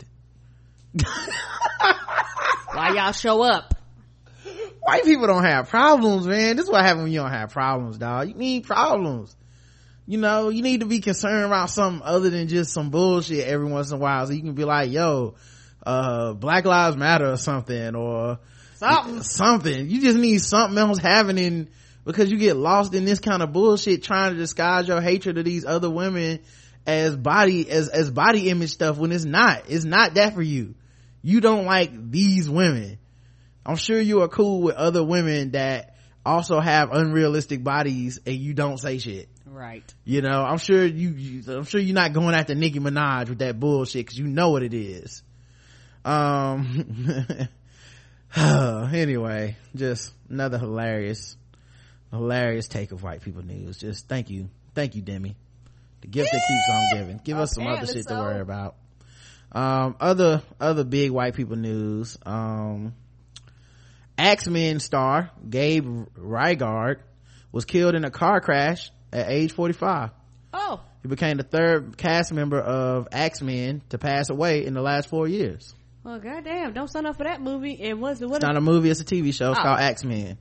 Why y'all show up? White people don't have problems, man. This is what happens when you don't have problems, dog. You need problems. You know, you need to be concerned about something other than just some bullshit every once in a while, so you can be like, yo, uh, Black Lives Matter or something, or something something. You just need something else happening, because you get lost in this kind of bullshit trying to disguise your hatred of these other women as body as as body image stuff, when it's not. It's not that for you. You don't like these women. I'm sure you are cool with other women that also have unrealistic bodies and you don't say shit. Right. You know, I'm sure you, you I'm sure you're not going after Nicki Minaj with that bullshit, because you know what it is. Um anyway, just another hilarious hilarious take of white people news. Just thank you thank you Demi, the gift that keeps on giving. Give us some other shit to worry about. Um other other big white people news. um X-Men star Gabe Rygaard was killed in a car crash at age forty-five. Oh. He became the third cast member of X-Men to pass away in the last four years. Well, goddamn, don't sign up for that movie. And what's it? What it's not a movie, it's a T V show. It's oh. called X-Men.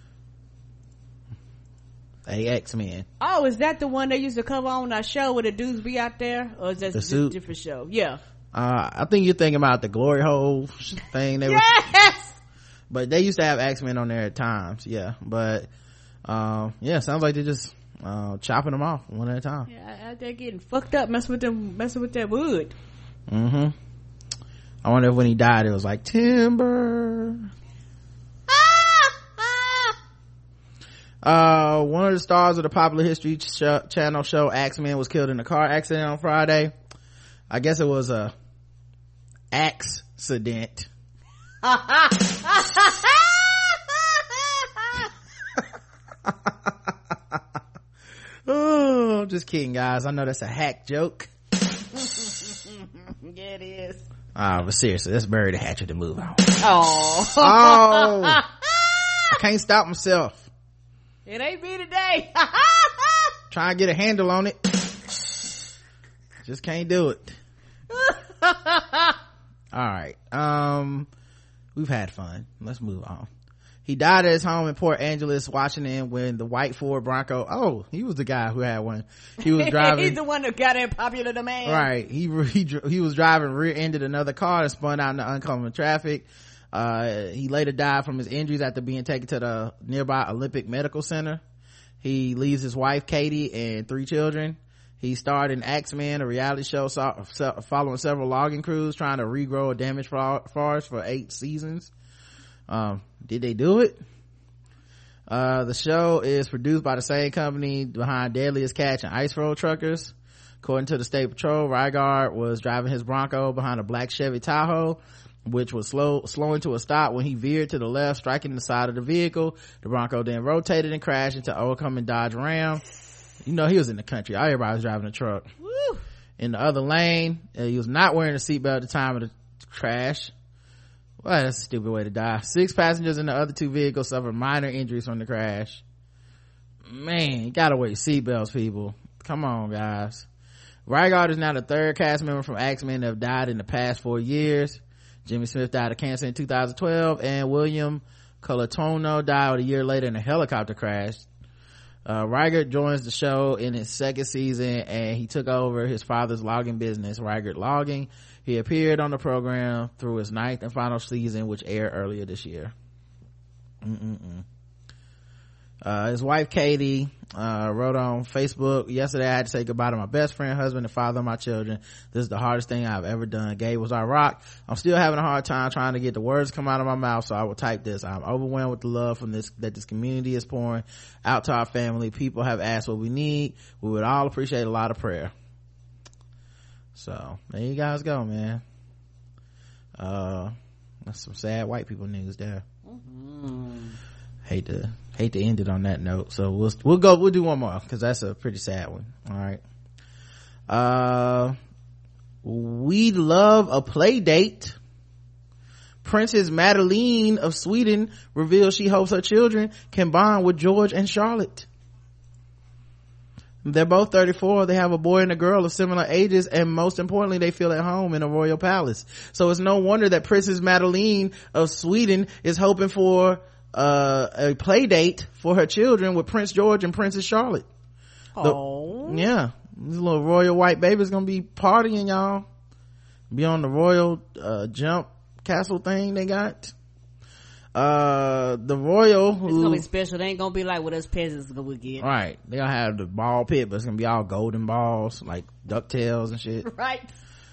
A X-Men. Oh, is that the one they used to cover on our show where the dudes be out there? Or is that a different show? Yeah. Uh, I think you're thinking about the Glory Hole thing. They yes! Were, but they used to have X-Men on there at times. Yeah. But, um, yeah, sounds like they're just uh chopping them off one at a time. Yeah, out there getting fucked up, messing with them, messing with that wood. Mm-hmm. I wonder if when he died it was like timber. uh one of the stars of the popular History ch- Channel show X-Men was killed in a car accident on Friday. I guess it was a accident. Oh, I'm just kidding, guys. I know that's a hack joke. Yeah, it is. Ah, but seriously, let's bury the hatchet and move on. Oh, oh, I can't stop myself. It ain't me today. Try and get a handle on it. Just can't do it. All right. Um, we've had fun. Let's move on. He died at his home in Port Angeles, Washington, when the white Ford Bronco, oh, he was the guy who had one. He was driving. He's the one that got in popular demand. Right. He, he, he was driving, rear-ended another car and spun out into oncoming traffic. Uh, he later died from his injuries after being taken to the nearby Olympic Medical Center. He leaves his wife Katie and three children. He starred in Axemen, a reality show so, so, following several logging crews trying to regrow a damaged forest for eight seasons. Um, did they do it? Uh, the show is produced by the same company behind Deadliest Catch and Ice Road Truckers. According to the State Patrol, Rygaard was driving his Bronco behind a black Chevy Tahoe, which was slow, slowing to a stop when he veered to the left, striking the side of the vehicle. The Bronco then rotated and crashed into oncoming Dodge Ram. You know, he was in the country. Everybody was driving a truck. Woo. In the other lane, uh, he was not wearing a seatbelt at the time of the crash. Well, that's a stupid way to die. Six passengers in the other two vehicles suffered minor injuries from the crash. Man, you gotta wear seatbelts, people. Come on, guys. Rygaard is now the third cast member from Axemen that have died in the past four years. Jimmy Smith died of cancer in two thousand twelve, and William Colatono died a year later in a helicopter crash. Uh, Rygaard joins the show in his second season, and he took over his father's logging business, Rygaard Logging. He appeared on the program through his ninth and final season, which aired earlier this year. Mm-mm-mm. Uh, his wife Katie uh, wrote on Facebook, yesterday I had to say goodbye to my best friend, husband, and father of my children. This is the hardest thing I've ever done. Gabe was our rock. I'm still having a hard time trying to get the words to come out of my mouth, so I will type this. I'm overwhelmed with the love from this that this community is pouring out to our family. People have asked what we need. We would all appreciate a lot of prayer. So there you guys go, man. Uh that's some sad white people news there. Mm-hmm. hate to hate to end it on that note, so we'll we'll go we'll do one more because that's a pretty sad one. All right. Uh we love a play date. Princess Madeleine of Sweden reveals she hopes her children can bond with George and Charlotte. They're both thirty-four. They have a boy and a girl of similar ages, and most importantly, they feel at home in a royal palace. So it's no wonder that Princess Madeleine of Sweden is hoping for uh, a play date for her children with Prince George and Princess Charlotte. Oh, yeah, this little royal white baby's gonna be partying, y'all. Be on the royal uh, jump castle thing they got. Uh the royal who, it's gonna be special. They ain't gonna be like what us peasants gonna get. Right, they gonna have the ball pit, but it's gonna be all golden balls like DuckTales and shit. Right.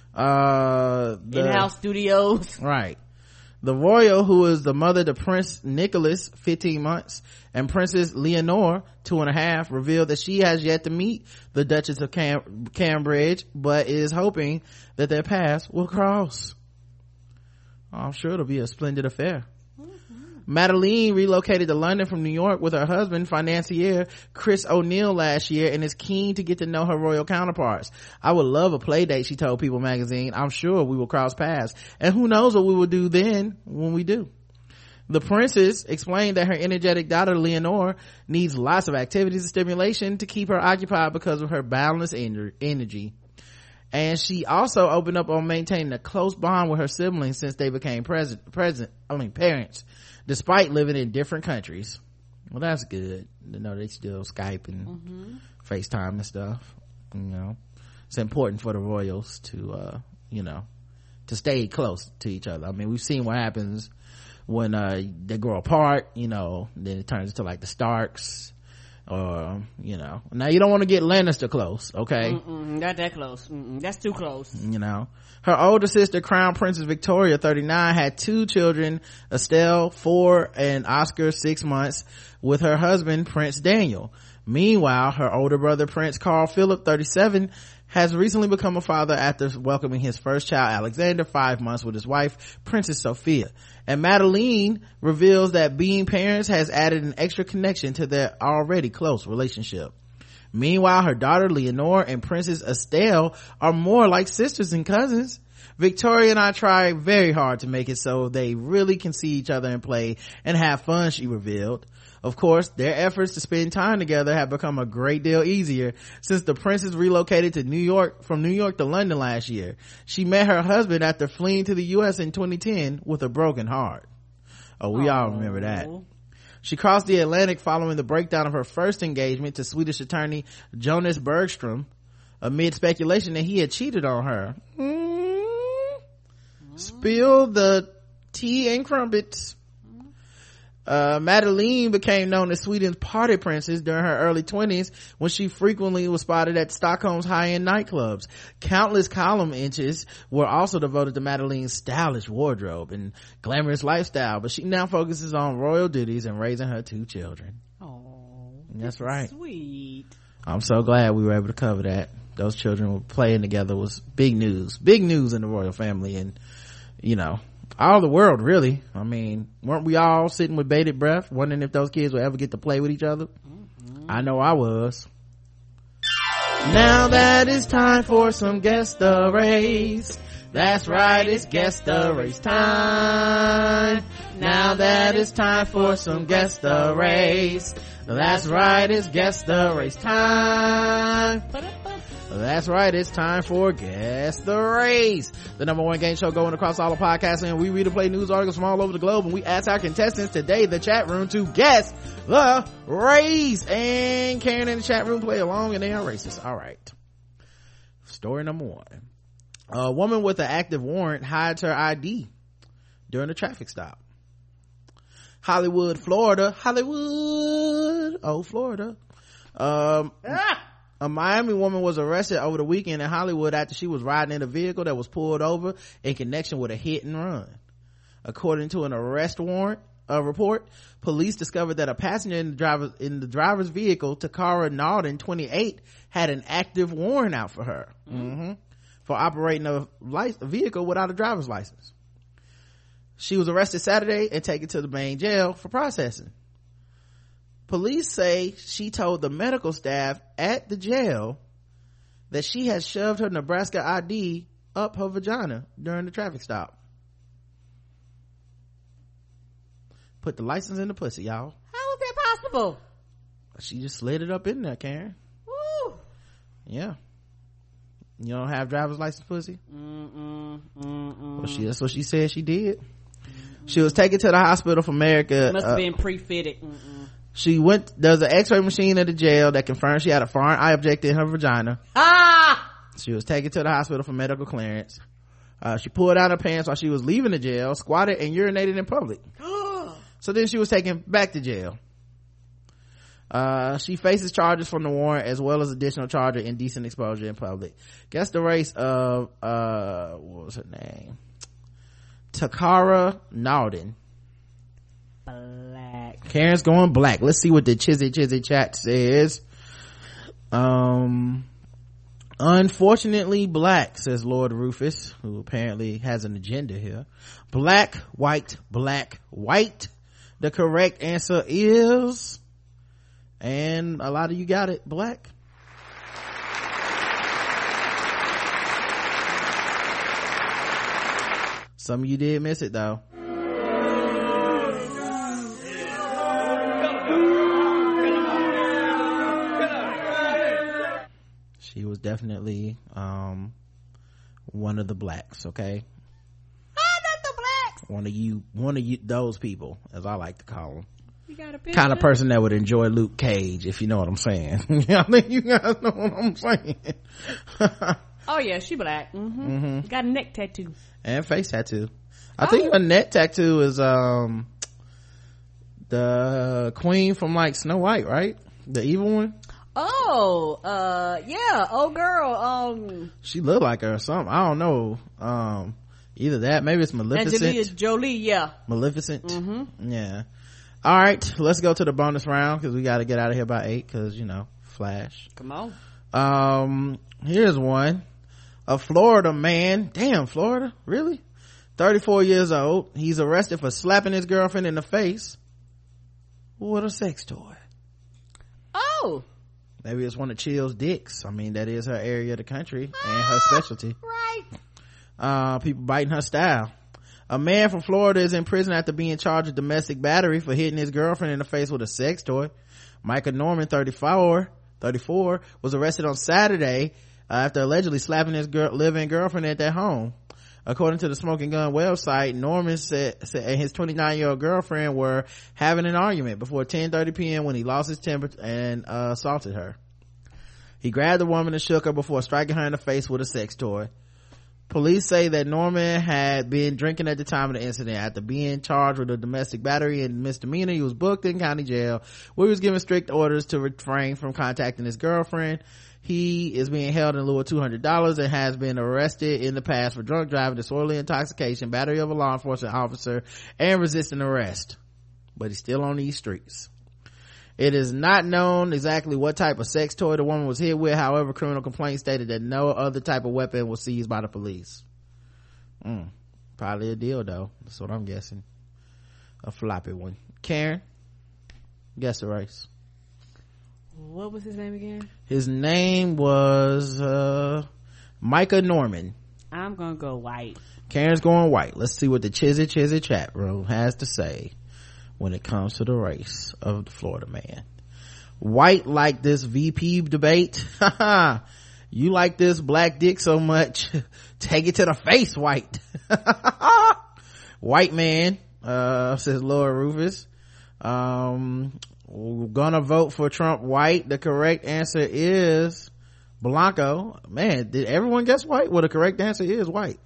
Uh the in-house studios. Right. The royal, who is the mother to Prince Nicholas, fifteen months, and Princess Leonor, two and a half, revealed that she has yet to meet the Duchess of Cam- Cambridge, but is hoping that their paths will cross. I'm sure it'll be a splendid affair. Madeleine relocated to London from New York with her husband, financier Chris O'Neill, last year, and is keen to get to know her royal counterparts. I would love a play date, she told People magazine. I'm sure we will cross paths, and who knows what we will do then when we do. The princess explained that her energetic daughter Leonor needs lots of activities and stimulation to keep her occupied because of her boundless ener- energy. And she also opened up on maintaining a close bond with her siblings since they became present, present, I mean parents, despite living in different countries. Well, that's good to know they still Skype and mm-hmm. FaceTime and stuff. You know, it's important for the royals to, uh, you know, to stay close to each other. I mean, we've seen what happens when, uh, they grow apart, you know, then it turns into like the Starks. Or, you know, now you don't want to get Lannister close, okay? Mm-mm, not that close. Mm-mm, that's too close. You know, her older sister, Crown Princess Victoria, thirty-nine, had two children, Estelle, four, and Oscar, six months, with her husband, Prince Daniel. Meanwhile, her older brother, Prince Carl Philip, thirty-seven, has recently become a father after welcoming his first child, Alexander, five months, with his wife, Princess Sophia. And Madeleine reveals that being parents has added an extra connection to their already close relationship. Meanwhile, her daughter Leonor and Princess Estelle are more like sisters and cousins. Victoria and I try very hard to make it so they really can see each other and play and have fun, she revealed. Of course, their efforts to spend time together have become a great deal easier since the princess relocated to New York from New York to London last year. She met her husband after fleeing to the U S in twenty ten with a broken heart. Oh, we Aww. all remember that. She crossed the Atlantic following the breakdown of her first engagement to Swedish attorney Jonas Bergström amid speculation that he had cheated on her. Mm. Spill the tea and crumpets. Uh, Madeline became known as Sweden's party princess during her early twenties when she frequently was spotted at Stockholm's high-end nightclubs. Countless column inches were also devoted to Madeline's stylish wardrobe and glamorous lifestyle, but she now focuses on royal duties and raising her two children. Oh, that's right. Sweet. I'm so glad we were able to cover that. Those children were playing together was big news. Big news in the royal family and, you know, all the world really. I mean, weren't we all sitting with bated breath wondering if those kids would ever get to play with each other? Mm-hmm. I know I was. Now that it's time for some guest the race. That's right, it's guest the race time. Now that it's time for some guest the race. That's right, it's guest the race time. That's right, it's time for Guess the Race, the number one game show going across all the podcasts, and we read and play news articles from all over the globe, and we ask our contestants today, the chat room, to guess the race. And Karen in the chat room play along, and they are racist. All right. Story number one. A woman with an active warrant hides her I D during a traffic stop. Hollywood, Florida. Hollywood. Oh, Florida. Um... Ah! A Miami woman was arrested over the weekend in Hollywood after she was riding in a vehicle that was pulled over in connection with a hit and run. According to an arrest warrant uh, report, police discovered that a passenger in the driver in the driver's vehicle, Takara Nalden, twenty-eight, had an active warrant out for her mm-hmm, for operating a, lic- a vehicle without a driver's license. She was arrested Saturday and taken to the main jail for processing. Police say she told the medical staff at the jail that she had shoved her Nebraska I D up her vagina during the traffic stop. Put the license in the pussy, y'all. How is that possible? She just slid it up in there, Karen. Woo! Yeah. You don't have driver's license pussy? Mm-mm, mm-mm. Well, she, that's what she said she did. Mm-mm. She was taken to the hospital for America. Must have uh, been pre-fitted. Mm-mm. She went, there's an x-ray machine at the jail that confirmed she had a foreign object in her vagina. Ah! She was taken to the hospital for medical clearance. Uh, she pulled out her pants while she was leaving the jail, squatted and urinated in public. So then she was taken back to jail. Uh, she faces charges from the warrant as well as additional charge of indecent exposure in public. Guess the race of, uh, what was her name? Takara Nalden. Black. Karen's going black. Let's see what the chizzy chizzy chat says. Um, unfortunately black, says Lord Rufus, who apparently has an agenda here. Black, white, black, white. The correct answer is, and a lot of you got it, black. Some of you did miss it though. She was definitely um one of the blacks. Okay, I'm not the blacks. One of you, one of you, those people, as I like to call them. You got a picture? Kind of person that would enjoy Luke Cage, if you know what I'm saying. I think you guys know what I'm saying. Oh yeah, she black. Mm-hmm. Mm-hmm. Got a neck tattoo and face tattoo. I oh. think her neck tattoo is um the queen from like Snow White, right? The evil one. Oh, uh, yeah, old girl, um. She looked like her or something. I don't know. Um, either that, maybe it's Maleficent. Angelina Jolie, yeah. Maleficent. Mm-hmm. Yeah. All right, let's go to the bonus round because we got to get out of here by eight because, you know, Flash. Come on. Um, here's one. A Florida man, damn, Florida, really? thirty-four years old. He's arrested for slapping his girlfriend in the face with a sex toy. Oh. Maybe it's one of Chill's dicks. I mean, that is her area of the country and her specialty. Right. Uh, people biting her style. A man from Florida is in prison after being charged with domestic battery for hitting his girlfriend in the face with a sex toy. Micah Norman, thirty-four, thirty-four, was arrested on Saturday uh, after allegedly slapping his girl, live-in girlfriend at their home. According to the Smoking Gun website, Norman said, said and his twenty-nine-year-old girlfriend were having an argument before ten thirty p.m. when he lost his temper and uh, assaulted her. He grabbed the woman and shook her before striking her in the face with a sex toy. Police say that Norman had been drinking at the time of the incident. After being charged with a domestic battery and misdemeanor, he was booked in county jail, where he was given strict orders to refrain from contacting his girlfriend. He is being held in lieu of two hundred dollars and has been arrested in the past for drunk driving, disorderly intoxication, battery of a law enforcement officer, and resisting arrest. But he's still on these streets. It is not known exactly what type of sex toy the woman was hit with. However, criminal complaints stated that no other type of weapon was seized by the police. Mm, probably a dildo. That's what I'm guessing. A floppy one. Karen, guess the race. What was his name again? His name was uh Micah Norman. I'm gonna go white. Karen's going white. Let's see what the Chizzy Chizzy chat room has to say when it comes to the race of the Florida man. White like this V P debate. You like this black dick so much, take it to the face, white. White man, uh, says Laura Rufus. Um, we're gonna vote for Trump, white. The correct answer is Blanco. Man, did everyone guess white? Well, the correct answer is white.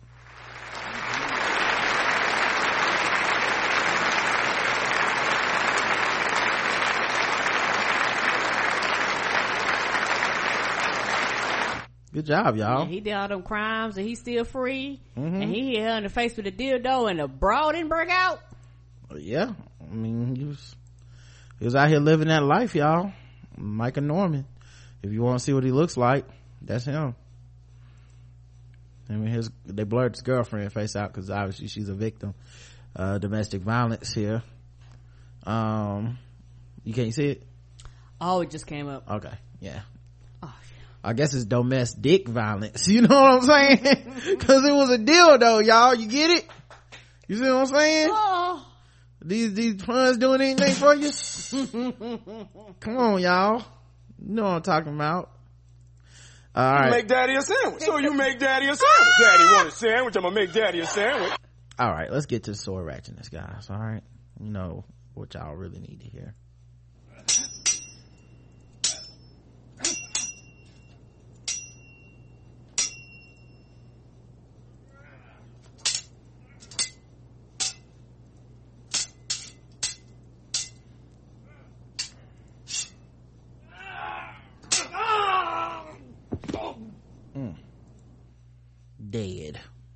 Good job, y'all. Yeah, he did all them crimes and he's still free. Mm-hmm. And he hit her in the face with a dildo and the bra didn't break out. Yeah, I mean, he was he was out here living that life, y'all. Micah Norman. If you want to see what he looks like, that's him. I mean, his they blurred his girlfriend face out because obviously she's a victim. Uh, domestic violence here. Um, you can't see it? Oh, it just came up. Okay, yeah. Oh, I guess it's domestic violence. You know what I'm saying? Because it was a dildo, y'all. You get it? You see what I'm saying? Oh. These these funds doing anything for you? Come on, y'all. You know what I'm talking about. All right. You make daddy a sandwich. So you make daddy a sandwich. Daddy want a sandwich. I'm gonna make daddy a sandwich. All right, let's get to the sword ratchetness, guys. All right, you know what y'all really need to hear. Mm. Dead.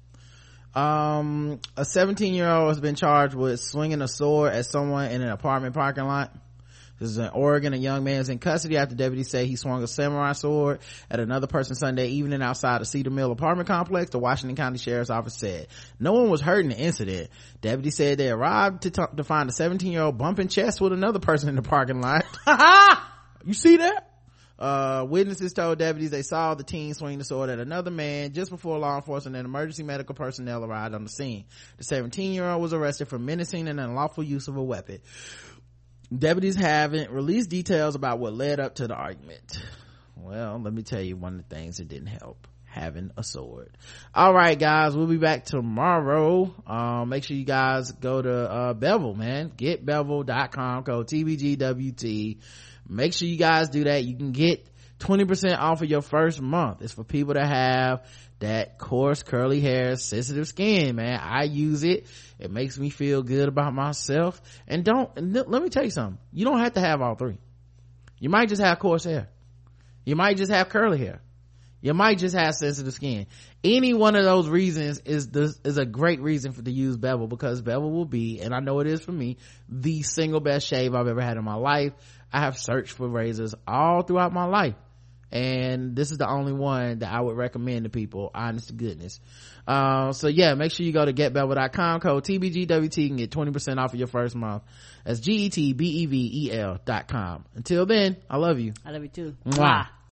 Um, a seventeen year old has been charged with swinging a sword at someone in an apartment parking lot. This is in Oregon. A young man is in custody after deputies say he swung a samurai sword at another person Sunday evening outside the Cedar Mill apartment complex. The Washington County Sheriff's Office said no one was hurt in the incident. Deputies said they arrived to, t- to find a seventeen year old bumping chests with another person in the parking lot. You see that? Uh, witnesses told deputies they saw the teen swing the sword at another man just before law enforcement and emergency medical personnel arrived on the scene. The seventeen year old was arrested for menacing and unlawful use of a weapon. Deputies haven't released details about what led up to the argument. Well, let me tell you one of the things that didn't help: having a sword. All right, guys, we'll be back tomorrow. Um, make sure you guys go to uh Bevel, man. Get bevel dot com, code T B G W T. Make sure you guys do that. You can get twenty percent off of your first month. It's for people that have that coarse, curly hair, sensitive skin, man. I use it. It makes me feel good about myself. And don't, and let me tell you something. You don't have to have all three. You might just have coarse hair. You might just have curly hair. You might just have sensitive skin. Any one of those reasons is the, is a great reason for to use Bevel, because Bevel will be, and I know it is for me, the single best shave I've ever had in my life. I have searched for razors all throughout my life, and this is the only one that I would recommend to people, honest to goodness. Uh, so yeah, make sure you go to get bevel dot com, code T B G W T, and get twenty percent off of your first month. That's G E T B E V E L dot com. Until then, I love you. I love you too. Mwah.